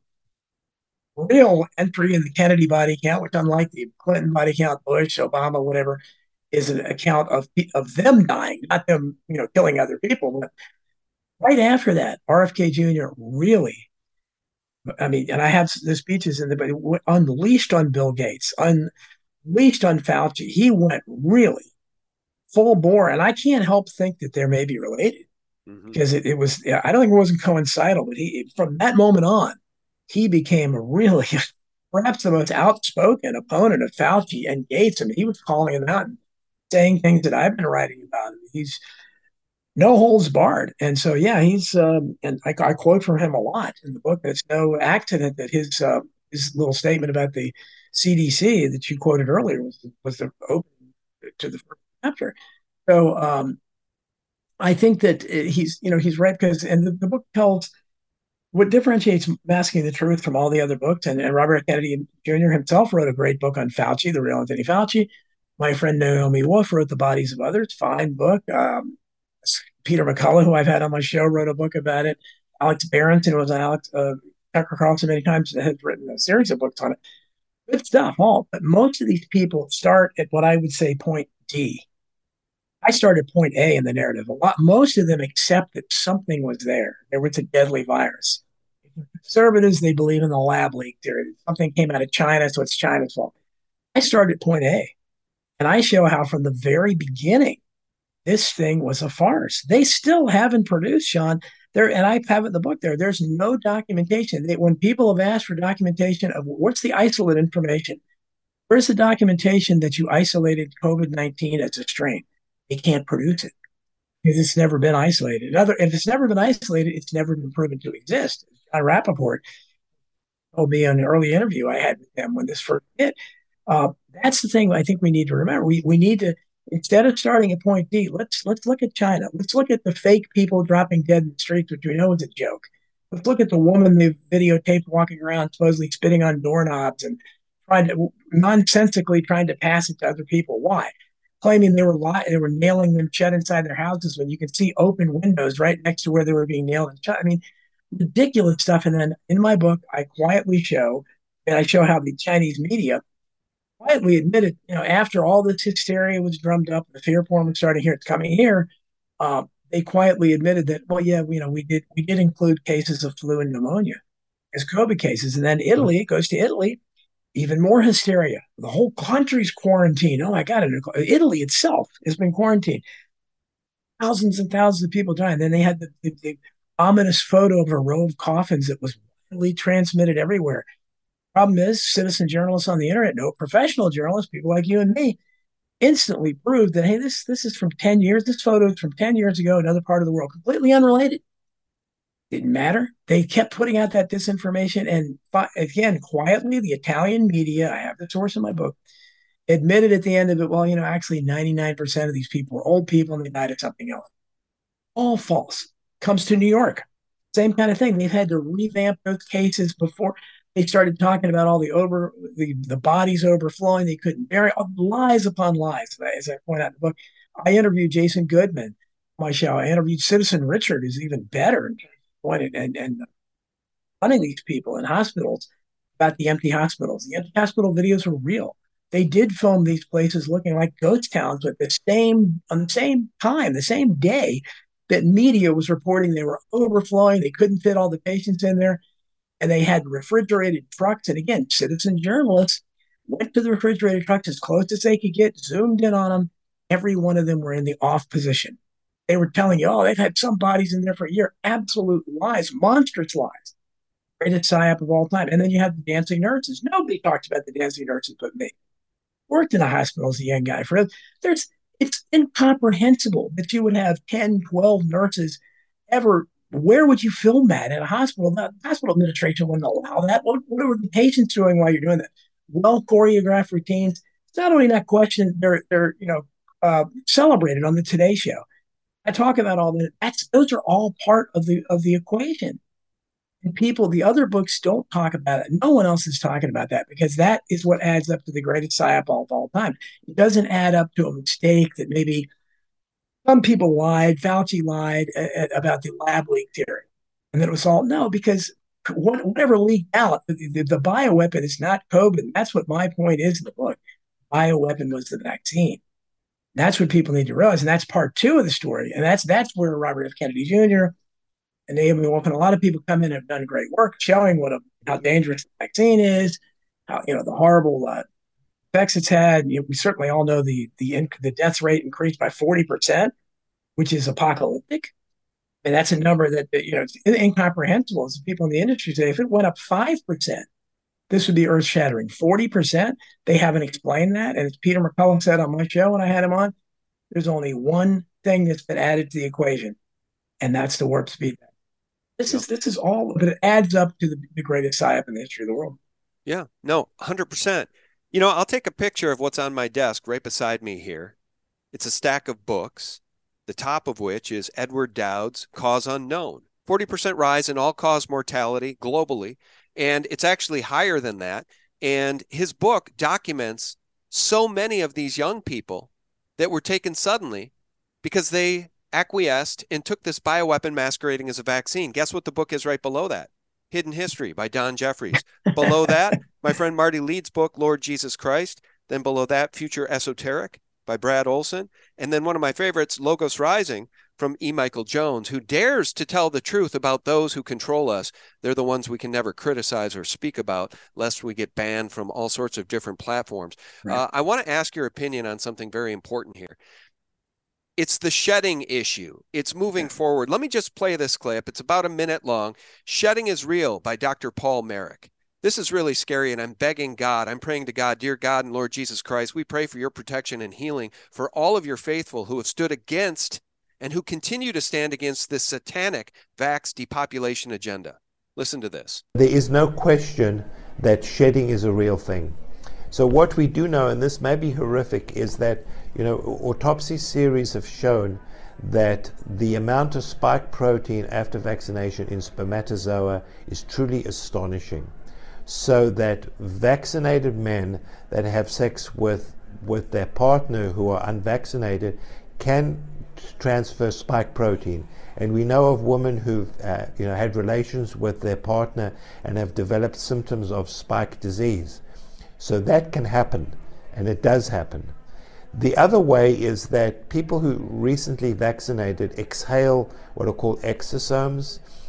real entry in the Kennedy body count, which unlike the Clinton body count, Bush, Obama, whatever, is an account of them dying, not them, killing other people. But right after that, RFK Jr. really, I mean, and I have the speeches in the unleashed on Bill Gates, unleashed on Fauci. He went really full bore, and I can't help think that they're maybe related because it was. I don't think it wasn't coincidental, but from that moment on, he became a really perhaps the most outspoken opponent of Fauci and Gates. I mean, he was calling him out and saying things that I've been writing about. He's no holds barred. And so, yeah, he's, and I quote from him a lot in the book. It's no accident that his little statement about the CDC that you quoted earlier was the open to the first chapter. So I think that he's right because, and the book tells what differentiates Masking the Truth from all the other books. And Robert Kennedy Jr. himself wrote a great book on Fauci, The Real Anthony Fauci. My friend Naomi Wolf wrote The Bodies of Others, fine book. Peter McCullough, who I've had on my show, wrote a book about it. Alex Berenson, who was on Alex Tucker Carlson many times, has written a series of books on it. Good stuff, all. But most of these people start at what I would say point D. I started point A in the narrative. Most of them accept that something was there. There was a deadly virus. Conservatives, they believe in the lab leak theory. Something came out of China, so it's China's fault. I started at point A. And I show how from the very beginning, this thing was a farce. They still haven't produced, Sean. And I have it in the book there. There's no documentation. When people have asked for documentation of what's the isolate information, where's the documentation that you isolated COVID-19 as a strain? They can't produce it because it's never been isolated. If it's never been isolated, it's never been proven to exist. John Rappaport told me in an early interview I had with them when this first hit. That's the thing I think we need to remember. We need to, instead of starting at point D, let's look at China. Let's look at the fake people dropping dead in the streets, which we know is a joke. Let's look at the woman they've videotaped walking around supposedly spitting on doorknobs and nonsensically trying to pass it to other people. Why? Claiming they were nailing them shut inside their houses when you can see open windows right next to where they were being nailed and shut. I mean, ridiculous stuff. And then in my book, I quietly show, and I show how the Chinese media quietly admitted, after all this hysteria was drummed up, the fear porn was starting here, it's coming here. They quietly admitted that, well, yeah, we did include cases of flu and pneumonia as COVID cases. And then Italy, it goes to Italy, even more hysteria. The whole country's quarantined. Oh my God, Italy itself has been quarantined. Thousands and thousands of people dying. Then they had the ominous photo of a row of coffins that was widely transmitted everywhere. Problem is, citizen journalists on the internet, no professional journalists, people like you and me, instantly proved that, hey, this is from 10 years. This photo is from 10 years ago, another part of the world, completely unrelated. Didn't matter. They kept putting out that disinformation. And again, quietly, the Italian media, I have the source in my book, admitted at the end of it, well, actually 99% of these people were old people and they died of something else. All false. Comes to New York. Same kind of thing. They've had to revamp those cases before they started talking about all the bodies overflowing. They couldn't bury lies upon lies, as I point out in the book. I interviewed Jason Goodman on my show. I interviewed Citizen Richard, who's even better and running these people in hospitals about the empty hospitals. The empty hospital videos were real. They did film these places looking like ghost towns, but on the same time, the same day that media was reporting they were overflowing, they couldn't fit all the patients in there, and they had refrigerated trucks. And again, citizen journalists went to the refrigerated trucks as close as they could get, zoomed in on them. Every one of them were in the off position. They were telling you, oh, they've had some bodies in there for a year. Absolute lies, monstrous lies. Greatest psyop of all time. And then you have the dancing nurses. Nobody talks about the dancing nurses but me. Worked in a hospital as a young guy. It's incomprehensible that you would have 10, 12 nurses ever. Where would you film that in a hospital? The hospital administration wouldn't allow that. What were the patients doing while you're doing that? Well choreographed routines. It's not only not questioned, they're celebrated on the Today Show. I talk about all that. Those are all part of the equation. And the other books don't talk about it. No one else is talking about that because that is what adds up to the greatest psyop of all time. It doesn't add up to a mistake that maybe some people lied, Fauci lied about the lab leak theory. And then it was all, no, because whatever leaked out, the bioweapon is not COVID. That's what my point is in the book. Bioweapon was the vaccine. That's what people need to realize. And that's part two of the story. And that's where Robert F. Kennedy Jr. and Abraham Lincoln, a lot of people come in and have done great work showing how dangerous the vaccine is, how, the horrible effects it's had. We certainly all know the death rate increased by 40%, which is apocalyptic. And that's a number that it's incomprehensible. As people in the industry say, if it went up 5%, this would be earth-shattering. 40%, they haven't explained that. And as Peter McCullough said on my show when I had him on, there's only one thing that's been added to the equation, and that's the warp speed. This is all, but it adds up to the greatest psyop in the history of the world. Yeah, no, 100%. I'll take a picture of what's on my desk right beside me here. It's a stack of books, the top of which is Edward Dowd's Cause Unknown, 40% rise in all-cause mortality globally. And it's actually higher than that. And his book documents so many of these young people that were taken suddenly because they acquiesced and took this bioweapon masquerading as a vaccine. Guess what the book is right below that? Hidden History by Don Jeffries. Below that, my friend Marty Leeds' book, Lord Jesus Christ. Then below that, Future Esoteric by Brad Olson. And then one of my favorites, Logos Rising, from E. Michael Jones, who dares to tell the truth about those who control us. They're the ones we can never criticize or speak about, lest we get banned from all sorts of different platforms. Right. I want to ask your opinion on something very important here. It's the shedding issue. It's moving forward. Let me just play this clip. It's about a minute long. Shedding is Real by Dr. Paul Marik. This is really scary, and I'm begging God, I'm praying to God, dear God and Lord Jesus Christ, we pray for your protection and healing for all of your faithful who have stood against and who continue to stand against this satanic vax depopulation agenda. Listen to this. There is no question that shedding is a real thing. So what we do know, and this may be horrific, is that, autopsy series have shown that the amount of spike protein after vaccination in spermatozoa is truly astonishing. So that vaccinated men that have sex with their partner who are unvaccinated can transfer spike protein. And we know of women who've had relations with their partner and have developed symptoms of spike disease. So that can happen, and it does happen. The other way is that people who recently vaccinated exhale what are called exosomes,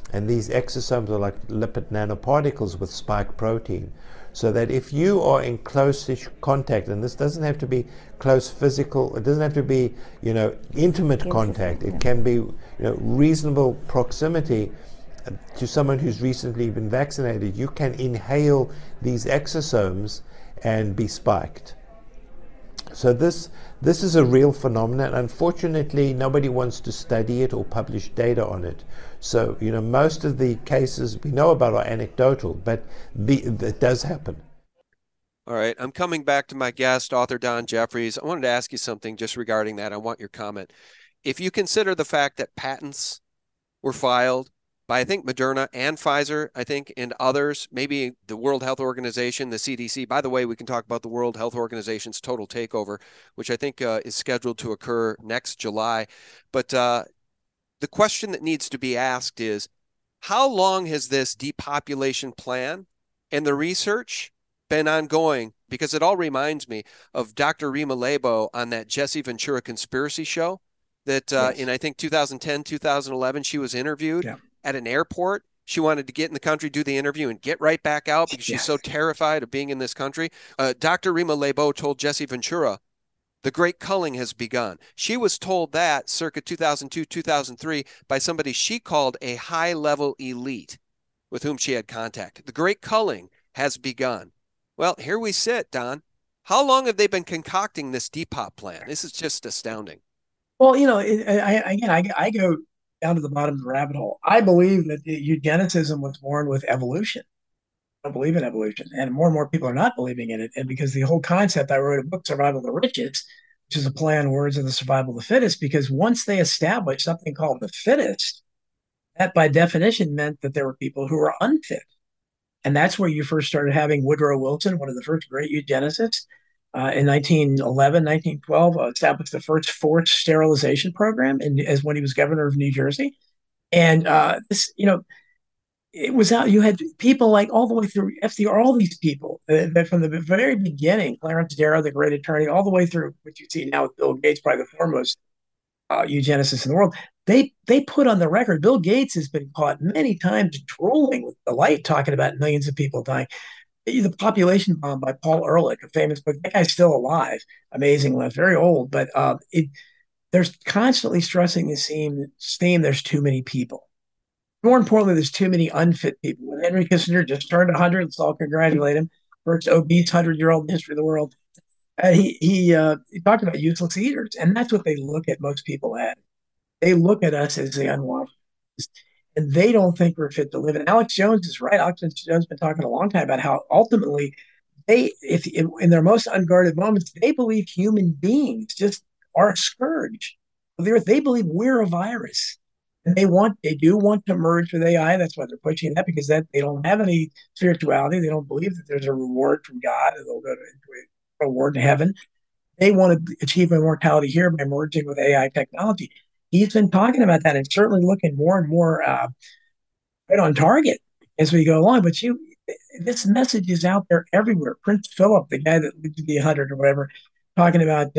And these exosomes are like lipid nanoparticles with spike protein. So that if you are in close-ish contact, and this doesn't have to be close physical, it doesn't have to be, intimate contact. It can be, reasonable proximity to someone who's recently been vaccinated. You can inhale these exosomes and be spiked. So this is a real phenomenon. Unfortunately, nobody wants to study it or publish data on it. So, most of the cases we know about are anecdotal, but it does happen. All right. I'm coming back to my guest, author Don Jeffries. I wanted to ask you something just regarding that. I want your comment. If you consider the fact that patents were filed by, I think, Moderna and Pfizer, I think, and others, maybe the World Health Organization, the CDC. By the way, we can talk about the World Health Organization's total takeover, which I think is scheduled to occur next July. But the question that needs to be asked is, how long has this depopulation plan and the research been ongoing? Because it all reminds me of Dr. Rima Lebo on that Jesse Ventura conspiracy show that in, I think, 2010, 2011, she was interviewed at an airport. She wanted to get in the country, do the interview, and get right back out because she's so terrified of being in this country. Dr. Rima Lebo told Jesse Ventura, the great culling has begun. She was told that circa 2002, 2003 by somebody she called a high-level elite with whom she had contact. The great culling has begun. Well, here we sit, Don. How long have they been concocting this depop plan? This is just astounding. Well, I go down to the bottom of the rabbit hole. I believe that eugenicism was born with evolution. I don't believe in evolution, and more people are not believing in it. And because the whole concept, I wrote a book, Survival of the Richest, which is a play on words of the survival of the fittest, because once they established something called the fittest, that by definition meant that there were people who were unfit. And that's where you first started having Woodrow Wilson, one of the first great eugenicists, in 1911, 1912, established the first forced sterilization program as when he was governor of New Jersey. And it was out. You had people like all the way through FDR, all these people that from the very beginning, Clarence Darrow, the great attorney, all the way through what you see now with Bill Gates, probably the foremost eugenicist in the world. They put on the record. Bill Gates has been caught many times drooling with delight, talking about millions of people dying. The Population Bomb by Paul Ehrlich, a famous book. That guy's still alive, amazingly, very old, but there's constantly stressing the theme. There's too many people. More importantly, there's too many unfit people. When Henry Kissinger just turned 100, let's all congratulate him. First obese 100-year-old in the history of the world. He talked about useless eaters, and that's what they look at most people as. They look at us as the unwanted, and they don't think we're fit to live. And Alex Jones is right. Alex Jones has been talking a long time about how ultimately if in their most unguarded moments, they believe human beings just are a scourge of the earth. They believe we're a virus. And they do want to merge with AI. That's why they're pushing that, because they don't have any spirituality. They don't believe that there's a reward from God, and they'll go to a reward in heaven. They want to achieve immortality here by merging with AI technology. He's been talking about that and certainly looking more and more right on target as we go along. But this message is out there everywhere. Prince Philip, the guy that lived to be 100 or whatever, talking about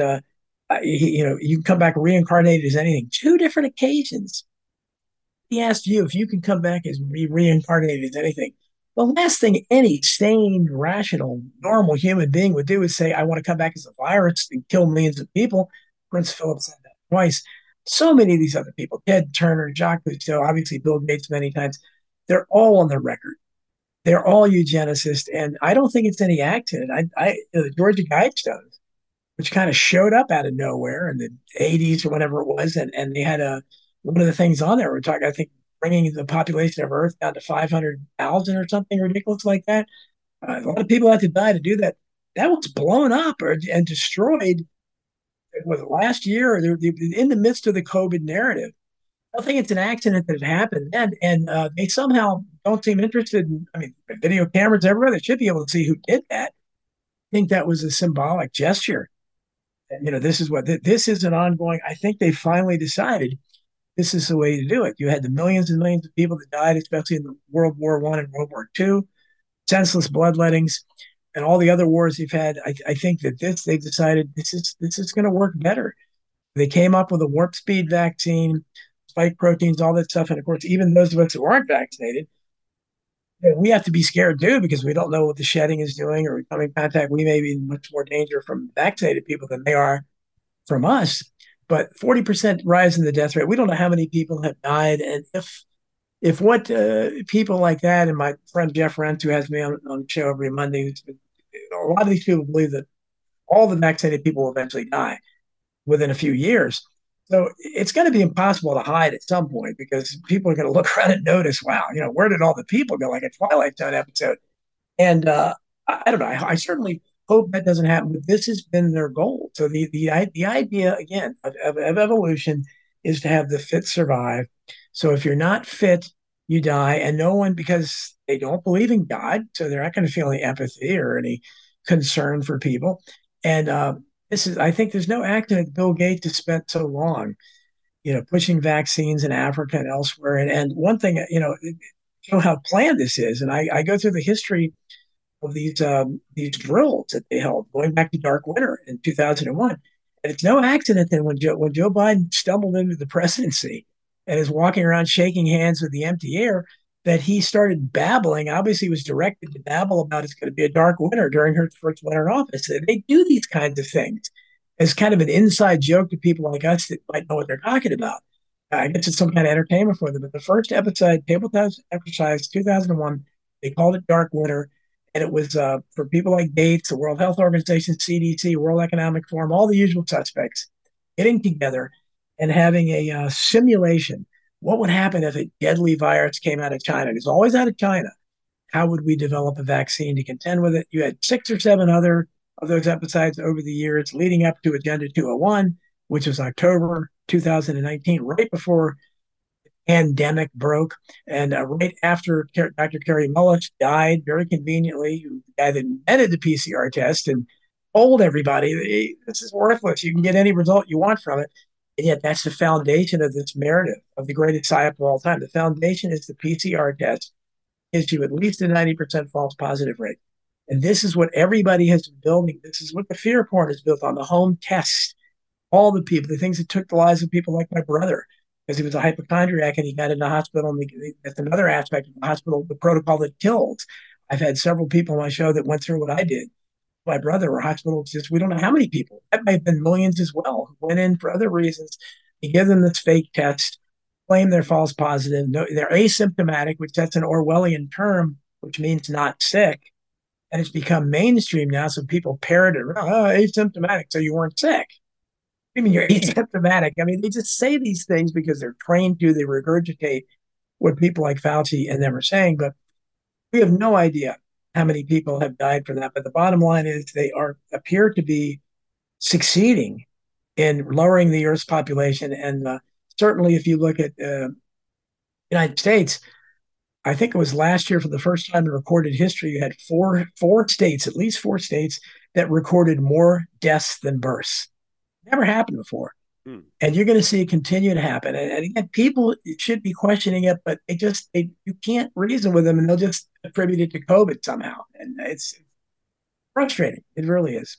you can come back reincarnated as anything. 2 different occasions. He asked you if you can come back as reincarnated as anything. The last thing any sane, rational, normal human being would do is say, I want to come back as a virus and kill millions of people. Prince Philip said that twice. So many of these other people, Ted Turner, Jacques Cousteau, obviously Bill Gates many times, they're all on the record. They're all eugenicists, and I don't think it's any accident. The Georgia Guidestones, which kind of showed up out of nowhere in the 80s or whatever it was, and they had one of the things on there, we're talking, I think, bringing the population of Earth down to 500,000 or something ridiculous like that. A lot of people had to die to do that. That was blown up and destroyed. Was it last year, or in the midst of the COVID narrative? I don't think it's an accident that it happened then, and they somehow don't seem interested in. I mean, video cameras everywhere. They should be able to see who did that. I think that was a symbolic gesture. And, this is an ongoing. I think they finally decided this is the way to do it. You had the millions and millions of people that died, especially in the World War I and World War II, senseless bloodlettings, and all the other wars you've had. I think that they decided this is going to work better. They came up with a warp speed vaccine, spike proteins, all that stuff. And of course, even those of us who aren't vaccinated, we have to be scared too because we don't know what the shedding is doing or we come in contact. We may be in much more danger from vaccinated people than they are from us. But 40% rise in the death rate. We don't know how many people have died. And if what people like that, and my friend Jeff Rentz, who has me on the show every Monday, a lot of these people believe that all the vaccinated people will eventually die within a few years. So it's going to be impossible to hide at some point because people are going to look around and notice, wow, where did all the people go? Like a Twilight Zone episode. And I don't know. I certainly hope that doesn't happen, but this has been their goal. So the idea, again, of evolution is to have the fit survive. So if you're not fit, you die. And no one, because they don't believe in God, so they're not going to feel any empathy or any concern for people. And I think there's no accident Bill Gates has spent so long, pushing vaccines in Africa and elsewhere. And one thing, show how planned this is. And I go through the history of these drills that they held going back to Dark Winter in 2001. And it's no accident that when Joe Biden stumbled into the presidency and is walking around shaking hands with the empty air, that he started babbling. Obviously, he was directed to babble about it's going to be a dark winter during her first winter in office. They do these kinds of things as kind of an inside joke to people like us that might know what they're talking about. I guess it's some kind of entertainment for them. But the first episode, Tabletop Exercise 2001, they called it Dark Winter. And it was for people like Gates, the World Health Organization, CDC, World Economic Forum, all the usual suspects getting together and having a simulation. What would happen if a deadly virus came out of China? It's always out of China. How would we develop a vaccine to contend with it? You had 6 or 7 other of those episodes over the years leading up to Agenda 201, which was October 2019, right before the pandemic broke. And right after Dr. Kerry Mullis died, very conveniently, the guy that invented the PCR test and told everybody, hey, this is worthless. You can get any result you want from it. And yet that's the foundation of this narrative of the greatest psyop of all time. The foundation is the PCR test gives you at least a 90% false positive rate. And this is what everybody has been building. This is what the fear porn is built on, the home test. All the people, the things that took the lives of people like my brother, because he was a hypochondriac and he got in the hospital. And that's another aspect of the hospital, the protocol that kills. I've had several people on my show that went through what I did. My brother or hospitals, just we don't know how many people. That may have been millions as well, who went in for other reasons. You give them this fake test, claim they're false positive. No, they're asymptomatic, which that's an Orwellian term, which means not sick. And it's become mainstream now, so people parrot it around, asymptomatic, so you weren't sick. I mean, you're asymptomatic. I mean, they just say these things because they're trained to, they regurgitate what people like Fauci and them are saying, but we have no idea how many people have died from that. But the bottom line is they appear to be succeeding in lowering the Earth's population. And certainly if you look at the United States, I think it was last year for the first time in recorded history, you had four states, at least 4 states, that recorded more deaths than births. Never happened before. And you're going to see it continue to happen. And again, people should be questioning it, but you can't reason with them and they'll just attribute it to COVID somehow. And it's frustrating. It really is.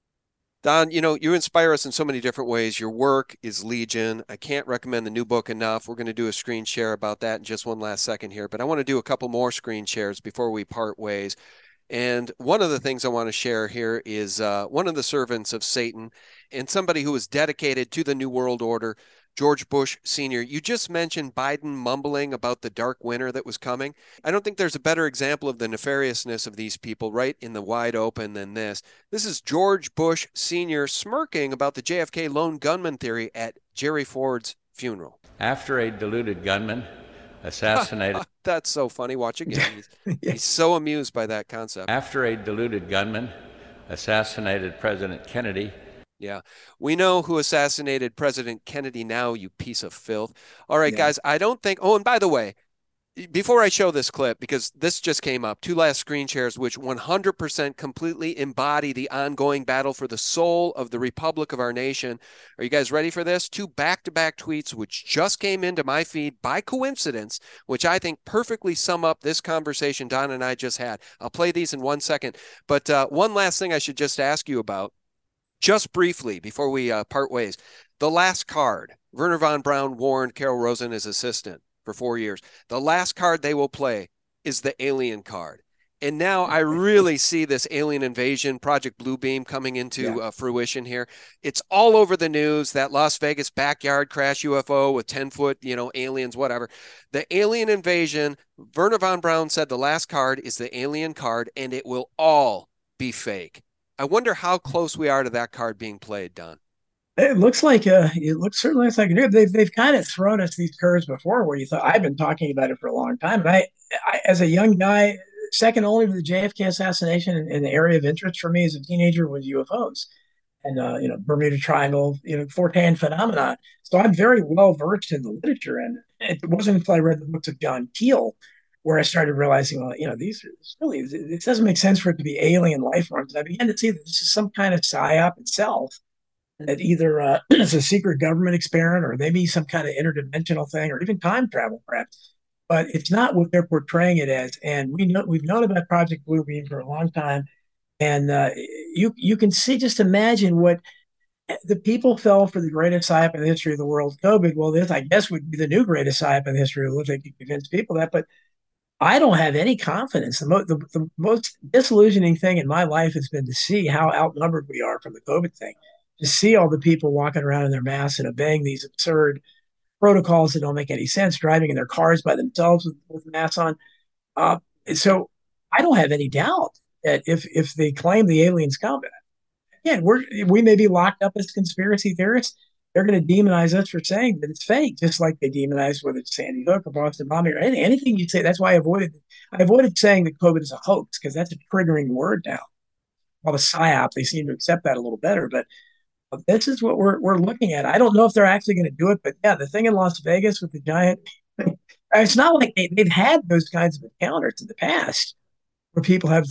Don, you inspire us in so many different ways. Your work is legion. I can't recommend the new book enough. We're going to do a screen share about that in just one last second here, but I want to do a couple more screen shares before we part ways. And one of the things I want to share here is one of the servants of Satan and somebody who is dedicated to the New World Order, George Bush Sr. You just mentioned Biden mumbling about the dark winter that was coming. I don't think there's a better example of the nefariousness of these people right in the wide open than this. This is George Bush Sr. smirking about the JFK lone gunman theory at Jerry Ford's funeral. After a deluded gunman assassinated... That's so funny. Watch again. He's so amused by that concept. After a deluded gunman assassinated President Kennedy. Yeah, we know who assassinated President Kennedy now, you piece of filth. All right, guys, I don't think... Oh, and by the way, before I show this clip, because this just came up, 2 last screen shares, which 100% completely embody the ongoing battle for the soul of the republic of our nation. Are you guys ready for this? 2 back-to-back tweets, which just came into my feed by coincidence, which I think perfectly sum up this conversation Don and I just had. I'll play these in 1 second. But one last thing I should just ask you about, just briefly, before we part ways. The last card, Wernher von Braun warned Carol Rosen, his assistant, for 4 years. The last card they will play is the alien card. And now I really see this alien invasion, Project Bluebeam, coming into fruition here. It's all over the news, that Las Vegas backyard crash UFO with 10-foot, aliens, whatever. The alien invasion, Wernher von Braun said the last card is the alien card, and it will all be fake. I wonder how close we are to that card being played, Don. It looks like certainly looks like they've kind of thrown us these curves before, where you thought I've been talking about it for a long time. And I as a young guy, second only to the JFK assassination, and the area of interest for me as a teenager was UFOs and Bermuda Triangle, Fortean phenomenon. So I'm very well versed in the literature, and it wasn't until I read the books of John Keel where I started realizing, well, this doesn't make sense for it to be alien life forms. I began to see that this is some kind of psyop itself, that either it's a secret government experiment, or maybe some kind of interdimensional thing, or even time travel, perhaps. But it's not what they're portraying it as. And we've known about Project Bluebeam for a long time, and you can see, just imagine what the people fell for the greatest psyop in the history of the world, COVID. Well, this, I guess, would be the new greatest psyop in the history of the world. They could convince people that, but I don't have any confidence. The most disillusioning thing in my life has been to see how outnumbered we are from the COVID thing. To see all the people walking around in their masks and obeying these absurd protocols that don't make any sense, driving in their cars by themselves with masks on. So I don't have any doubt that if they claim the aliens come, again, we may be locked up as conspiracy theorists. They're going to demonize us for saying that it's fake, just like they demonized whether it's Sandy Hook or Boston bombing or anything you say. That's why I avoided saying that COVID is a hoax, because that's a triggering word now. While the psyop, they seem to accept that a little better, but this is what we're looking at. I don't know if they're actually going to do it, but yeah, the thing in Las Vegas with the giant, it's not like they've had those kinds of encounters in the past where people have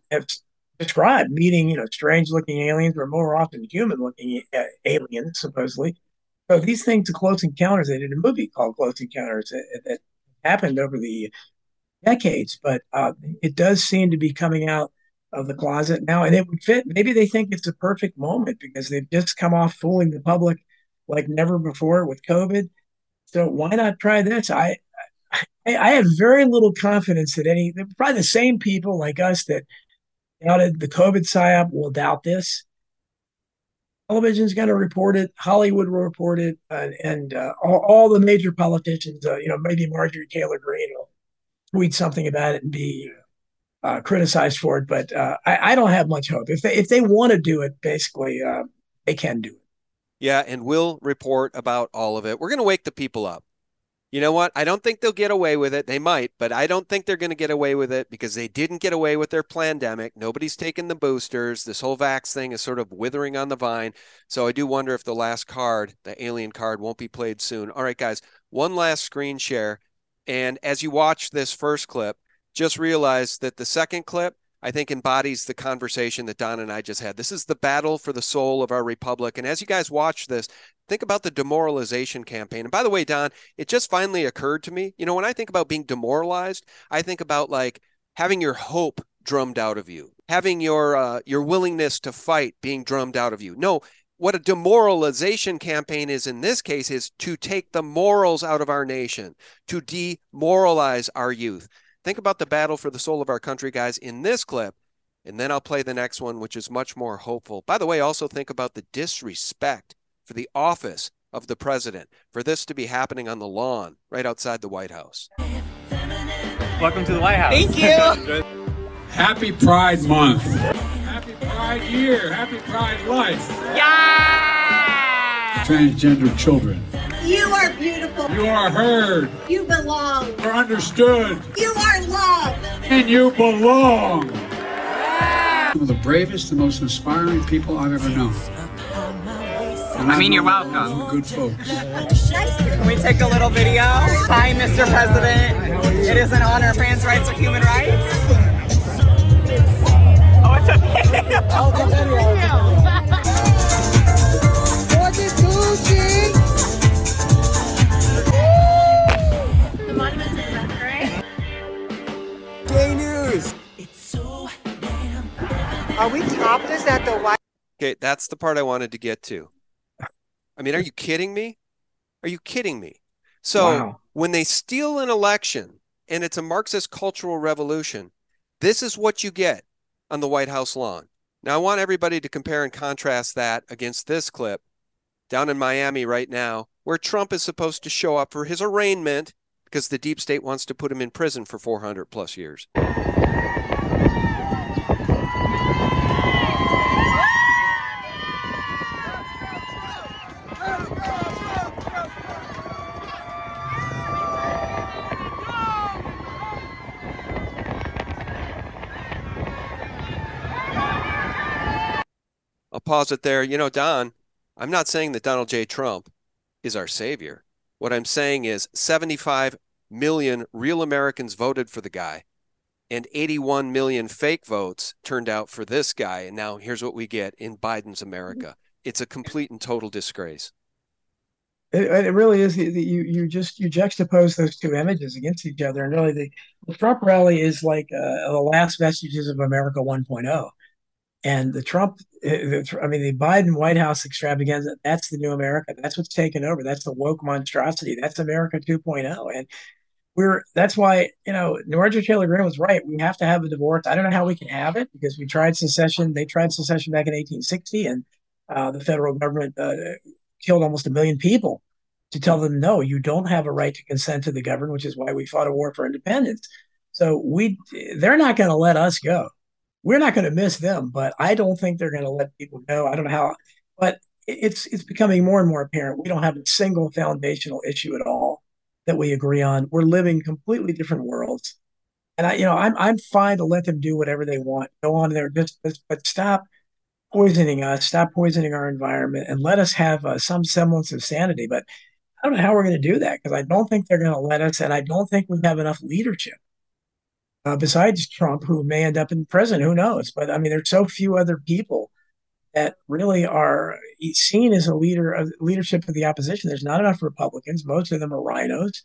described meeting, strange looking aliens, or more often human looking aliens, supposedly. So these things are close encounters. They did a movie called Close Encounters that happened over the decades, but it does seem to be coming out of the closet now, and it would fit. Maybe they think it's a perfect moment because they've just come off fooling the public like never before with COVID. So why not try this? I have very little confidence that probably the same people like us that doubted the COVID psyop will doubt this. Television's going to report it. Hollywood will report it, and all the major politicians. Maybe Marjorie Taylor Greene will tweet something about it and be criticized for it, but I don't have much hope. If they want to do it, basically, they can do it. Yeah, and we'll report about all of it. We're going to wake the people up. You know what? I don't think they'll get away with it. They might, but I don't think they're going to get away with it because they didn't get away with their plandemic. Nobody's taken the boosters. This whole vax thing is sort of withering on the vine. So I do wonder if the last card, the alien card, won't be played soon. All right, guys, one last screen share. And as you watch this first clip, just realize that the second clip, I think, embodies the conversation that Don and I just had. This is the battle for the soul of our republic. And as you guys watch this, think about the demoralization campaign. And by the way, Don, it just finally occurred to me, when I think about being demoralized, I think about like having your hope drummed out of you, having your willingness to fight being drummed out of you. No, what a demoralization campaign is in this case is to take the morals out of our nation, to demoralize our youth. Think about the battle for the soul of our country, guys, in this clip, and then I'll play the next one, which is much more hopeful. By the way, also think about the disrespect for the office of the president, for this to be happening on the lawn right outside the White House. Welcome to the White House. Thank you. Happy Pride Month. Happy Pride Year. Happy Pride Life. Yeah! Transgender children. You are beautiful. You are heard. You belong. You are understood. You are loved. And you belong. Some of the bravest and most inspiring people I've ever known. And you're welcome. Good folks. Can we take a little video? Hi, Mr. President. It is an honor. Trans rights are human rights. Oh, it's a video. Oh, it's a video. The monument's in the back, right? Gay news. Are we topless at the White? Okay, that's the part I wanted to get to. I mean, are you kidding me? Are you kidding me? So Wow. when they steal an election and it's a Marxist cultural revolution, this is what you get on the White House lawn. Now, I want everybody to compare and contrast that against this clip down in Miami right now, where Trump is supposed to show up for his arraignment because the deep state wants to put him in prison for 400 plus years. I'll pause it there. You know, Don, I'm not saying that Donald J. Trump is our savior. What I'm saying is 75 million real Americans voted for the guy, and 81 million fake votes turned out for this guy. And now here's what we get in Biden's America. It's a complete and total disgrace. It really is. You juxtapose those two images against each other, and really the Trump rally is like the last vestiges of America 1.0. And the Biden White House extravaganza, that's the new America. That's what's taken over. That's the woke monstrosity. That's America 2.0. And that's why, Marjorie Taylor Greene was right. We have to have a divorce. I don't know how we can have it because we tried secession. They tried secession back in 1860, and the federal government killed almost 1 million people to tell them, no, you don't have a right to consent to the government, which is why we fought a war for independence. So they're not going to let us go. We're not going to miss them, but I don't think they're going to let people go. I don't know how, but it's becoming more and more apparent. We don't have a single foundational issue at all that we agree on. We're living completely different worlds, and I'm fine to let them do whatever they want. Go on there, but stop poisoning us, stop poisoning our environment, and let us have some semblance of sanity. But I don't know how we're going to do that because I don't think they're going to let us, and I don't think we have enough leadership. Besides Trump, who may end up in prison, who knows? But I mean, there's so few other people that really are seen as a leadership of the opposition. There's not enough Republicans. Most of them are rhinos.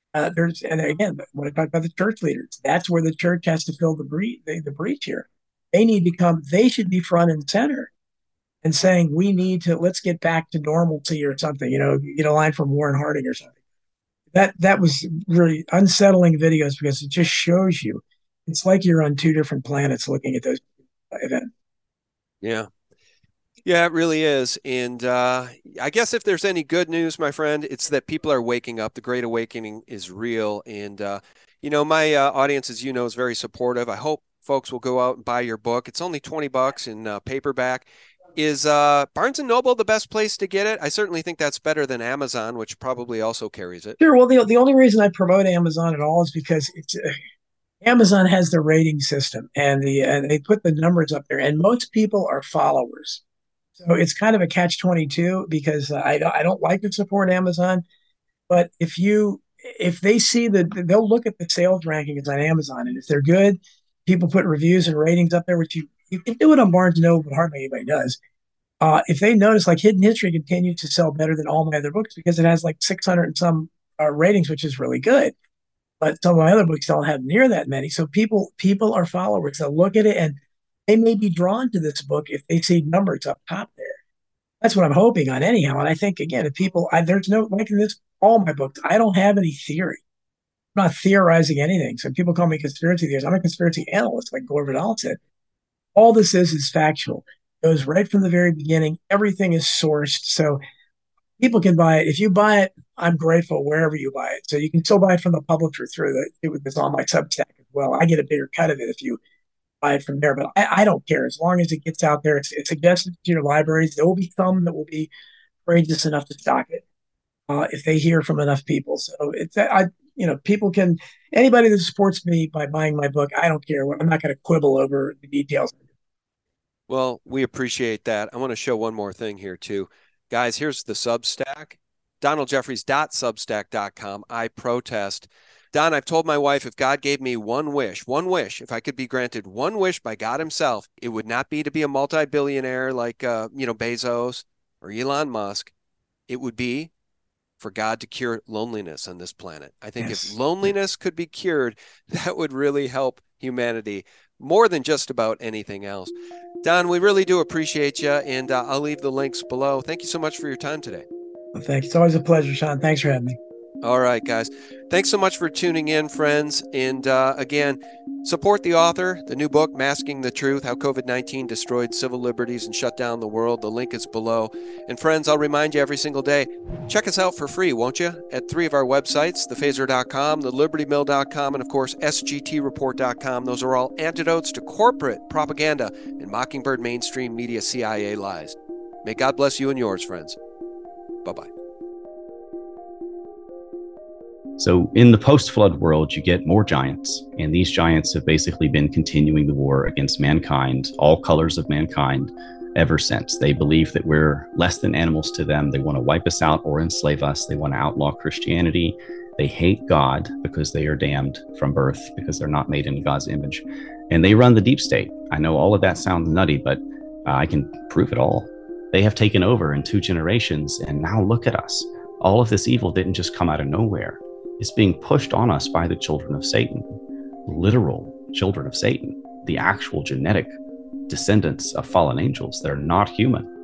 And again, when I talk about the church leaders, that's where the church has to fill the breach here. They should be front and center and saying, let's get back to normalcy or something, get a line from Warren Harding or something. That was really unsettling videos because it just shows you it's like you're on two different planets looking at those events. Yeah. Yeah, it really is. And I guess if there's any good news, my friend, it's that people are waking up. The Great Awakening is real. And, my audience, as you know, is very supportive. I hope folks will go out and buy your book. It's only $20 in paperback. Is Barnes & Noble the best place to get it? I certainly think that's better than Amazon, which probably also carries it. Sure. Well, the only reason I promote Amazon at all is because Amazon has the rating system and they put the numbers up there, and most people are followers. So it's kind of a catch-22 because I don't like to support Amazon, but if they see they'll look at the sales rankings on Amazon, and if they're good, people put reviews and ratings up there, which you can do it on Barnes & Noble, but hardly anybody does. If they notice, like Hidden History continues to sell better than all my other books because it has like 600 and some ratings, which is really good. But some of my other books don't have near that many. So people are followers. They'll look at it and they may be drawn to this book if they see numbers up top there. That's what I'm hoping on anyhow. And I think, again, if there's no, like in all my books, I don't have any theory. I'm not theorizing anything. So people call me conspiracy theorist. I'm a conspiracy analyst, like Gore Vidal said. All this is factual. It goes right from the very beginning. Everything is sourced. So people can buy it. If you buy it, I'm grateful wherever you buy it. So you can still buy it from the publisher it's on my Substack as well. I get a bigger cut of it if you buy it from there, but I don't care. As long as it gets out there, it's suggested to your libraries. There will be some that will be courageous enough to stock it if they hear from enough people. So people can, anybody that supports me by buying my book, I don't care. I'm not going to quibble over the details. Well, we appreciate that. I want to show one more thing here too. Guys, here's the Substack, donaldjeffries.substack.com. I protest. Don, I've told my wife if God gave me one wish, if I could be granted one wish by God himself, it would not be to be a multi-billionaire like, Bezos or Elon Musk. It would be for God to cure loneliness on this planet. I think if loneliness could be cured, that would really help humanity more than just about anything else. Don, we really do appreciate you, and I'll leave the links below. Thank you so much for your time today. Well, thank you. It's always a pleasure, Sean. Thanks for having me. All right, guys. Thanks so much for tuning in, friends. And again, support the author, the new book, Masking the Truth, How COVID-19 Destroyed Civil Liberties and Shut Down the World. The link is below. And friends, I'll remind you every single day, check us out for free, won't you? At 3 of our websites, thephaser.com, thelibertymill.com, and of course, sgtreport.com. Those are all antidotes to corporate propaganda and Mockingbird mainstream media CIA lies. May God bless you and yours, friends. Bye-bye. So in the post-flood world, you get more giants, and these giants have basically been continuing the war against mankind, all colors of mankind, ever since. They believe that we're less than animals to them. They want to wipe us out or enslave us. They want to outlaw Christianity. They hate God because they are damned from birth, because they're not made in God's image. And they run the deep state. I know all of that sounds nutty, but I can prove it all. They have taken over in 2 generations, and now look at us. All of this evil didn't just come out of nowhere. It's being pushed on us by the children of Satan, literal children of Satan, the actual genetic descendants of fallen angels. They're not human.